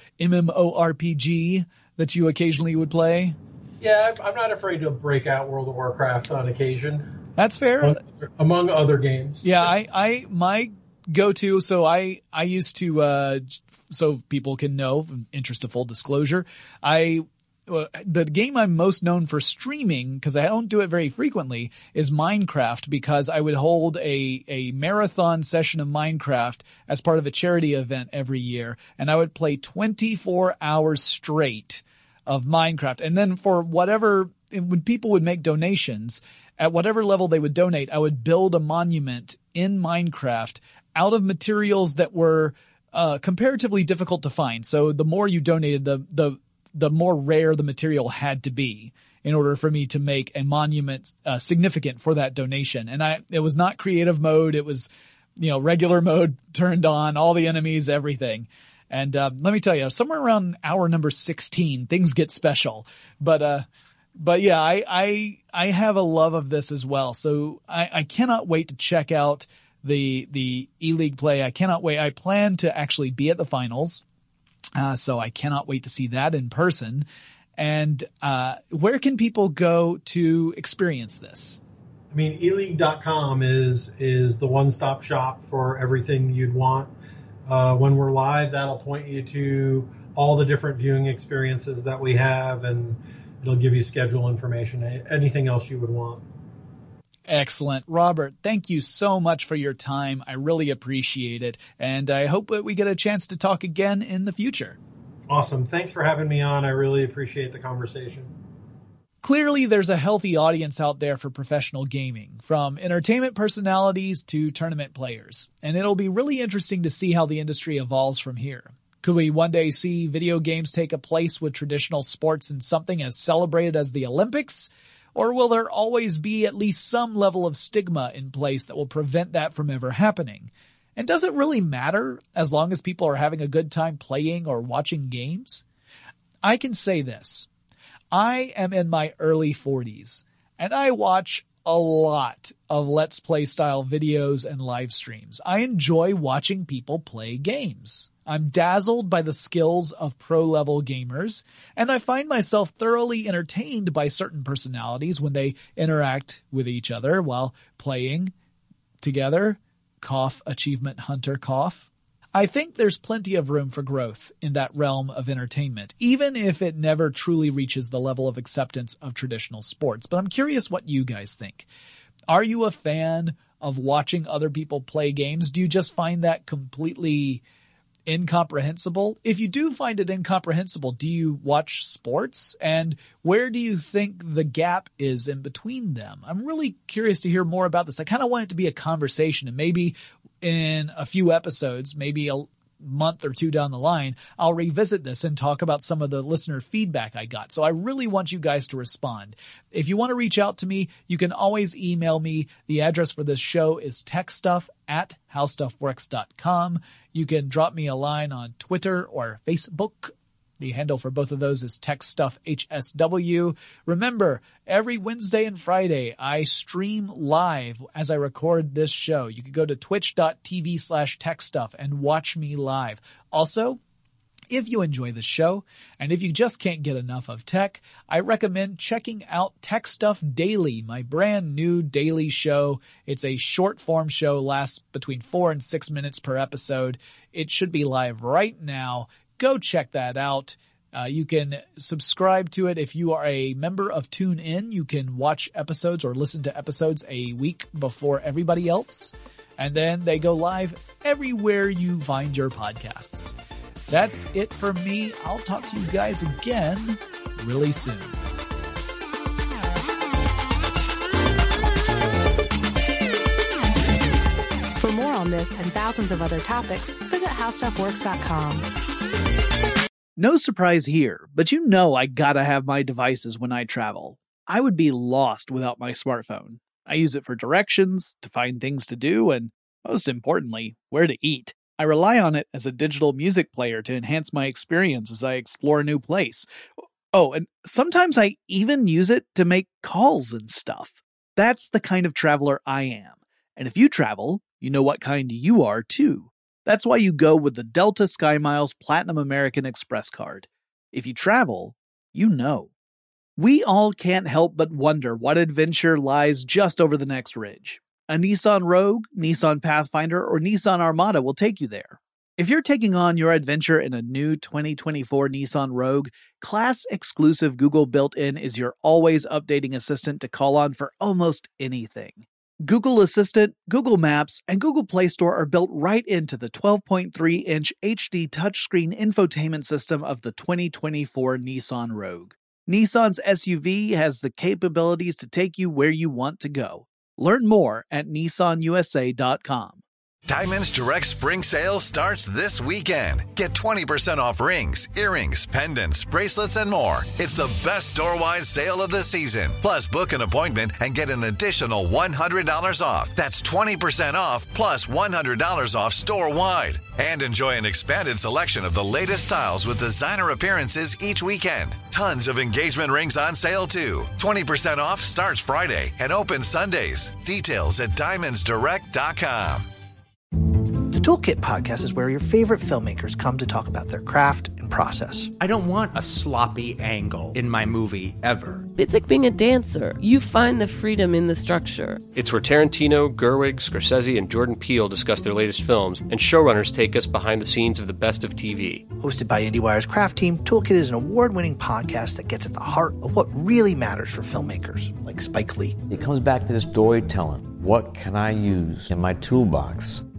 MMORPG that you occasionally would play. Yeah, I'm not afraid to break out World of Warcraft on occasion. That's fair. Among other games. Yeah, I, I, my go-to, so I, I used to, uh, so people can know, in interest of full disclosure, I, uh, the game I'm most known for streaming, because I don't do it very frequently, is Minecraft, because I would hold a, a marathon session of Minecraft as part of a charity event every year, and I would play twenty-four hours straight of Minecraft. And then for whatever, when people would make donations, at whatever level they would donate, I would build a monument in Minecraft out of materials that were uh, comparatively difficult to find. So the more you donated, the the the more rare the material had to be in order for me to make a monument uh, significant for that donation. And I, it was not creative mode. It was, you know, regular mode turned on, all the enemies, everything. And uh, let me tell you, somewhere around hour number sixteen, things get special. But uh But yeah, I, I, I have a love of this as well. So I, I cannot wait to check out the, the E-League play. I cannot wait. I plan to actually be at the finals. Uh, so I cannot wait to see that in person. And, uh, where can people go to experience this? I mean, e league dot com is, is the one-stop shop for everything you'd want. Uh, when we're live, that'll point you to all the different viewing experiences that we have, and it'll give you schedule information, anything else you would want. Excellent. Robert, thank you so much for your time. I really appreciate it. And I hope that we get a chance to talk again in the future. Awesome. Thanks for having me on. I really appreciate the conversation. Clearly, there's a healthy audience out there for professional gaming, from entertainment personalities to tournament players. And it'll be really interesting to see how the industry evolves from here. Could we one day see video games take a place with traditional sports in something as celebrated as the Olympics? Or will there always be at least some level of stigma in place that will prevent that from ever happening? And does it really matter as long as people are having a good time playing or watching games? I can say this. I am in my early forties, and I watch a lot of Let's Play style videos and live streams. I enjoy watching people play games. I'm dazzled by the skills of pro-level gamers, and I find myself thoroughly entertained by certain personalities when they interact with each other while playing together. Cough, achievement hunter, cough. I think there's plenty of room for growth in that realm of entertainment, even if it never truly reaches the level of acceptance of traditional sports. But I'm curious what you guys think. Are you a fan of watching other people play games? Do you just find that completely incomprehensible? If you do find it incomprehensible, do you watch sports? And where do you think the gap is in between them? I'm really curious to hear more about this. I kind of want it to be a conversation, and maybe in a few episodes, maybe a month or two down the line, I'll revisit this and talk about some of the listener feedback I got. So I really want you guys to respond. If you want to reach out to me, you can always email me. The address for this show is techstuff at howstuffworks dot com. You can drop me a line on Twitter or Facebook. The handle for both of those is TechStuffHSW. Remember, every Wednesday and Friday, I stream live as I record this show. You can go to twitch.tv slash TechStuff and watch me live. Also, if you enjoy the show, and if you just can't get enough of tech, I recommend checking out Tech Stuff Daily, my brand new daily show. It's a short form show, lasts between four and six minutes per episode. It should be live right now. Go check that out. Uh, you can subscribe to it. If you are a member of TuneIn, you can watch episodes or listen to episodes a week before everybody else. And then they go live everywhere you find your podcasts. That's it for me. I'll talk to you guys again really soon. For more on this and thousands of other topics, visit how stuff works dot com. No surprise here, but you know I gotta have my devices when I travel. I would be lost without my smartphone. I use it for directions, to find things to do, and most importantly, where to eat. I rely on it as a digital music player to enhance my experience as I explore a new place. Oh, and sometimes I even use it to make calls and stuff. That's the kind of traveler I am. And if you travel, you know what kind you are too. That's why you go with the Delta SkyMiles Platinum American Express card. If you travel, you know. We all can't help but wonder what adventure lies just over the next ridge. A Nissan Rogue, Nissan Pathfinder, or Nissan Armada will take you there. If you're taking on your adventure in a new twenty twenty-four Nissan Rogue, class-exclusive Google built-in is your always updating assistant to call on for almost anything. Google Assistant, Google Maps, and Google Play Store are built right into the twelve point three inch H D touchscreen infotainment system of the twenty twenty-four Nissan Rogue. Nissan's S U V has the capabilities to take you where you want to go. Learn more at Nissan U S A dot com. Diamonds Direct Spring Sale starts this weekend. Get twenty percent off rings, earrings, pendants, bracelets, and more. It's the best store-wide sale of the season. Plus, book an appointment and get an additional one hundred dollars off. That's twenty percent off plus one hundred dollars off store-wide. And enjoy an expanded selection of the latest styles with designer appearances each weekend. Tons of engagement rings on sale, too. twenty percent off starts Friday and opens Sundays. Details at diamonds direct dot com. The Toolkit podcast is where your favorite filmmakers come to talk about their craft and process. I don't want a sloppy angle in my movie ever. It's like being a dancer. You find the freedom in the structure. It's where Tarantino, Gerwig, Scorsese, and Jordan Peele discuss their latest films, and showrunners take us behind the scenes of the best of T V. Hosted by IndieWire's craft team, Toolkit is an award-winning podcast that gets at the heart of what really matters for filmmakers, like Spike Lee. It comes back to this storytelling. What can I use in my toolbox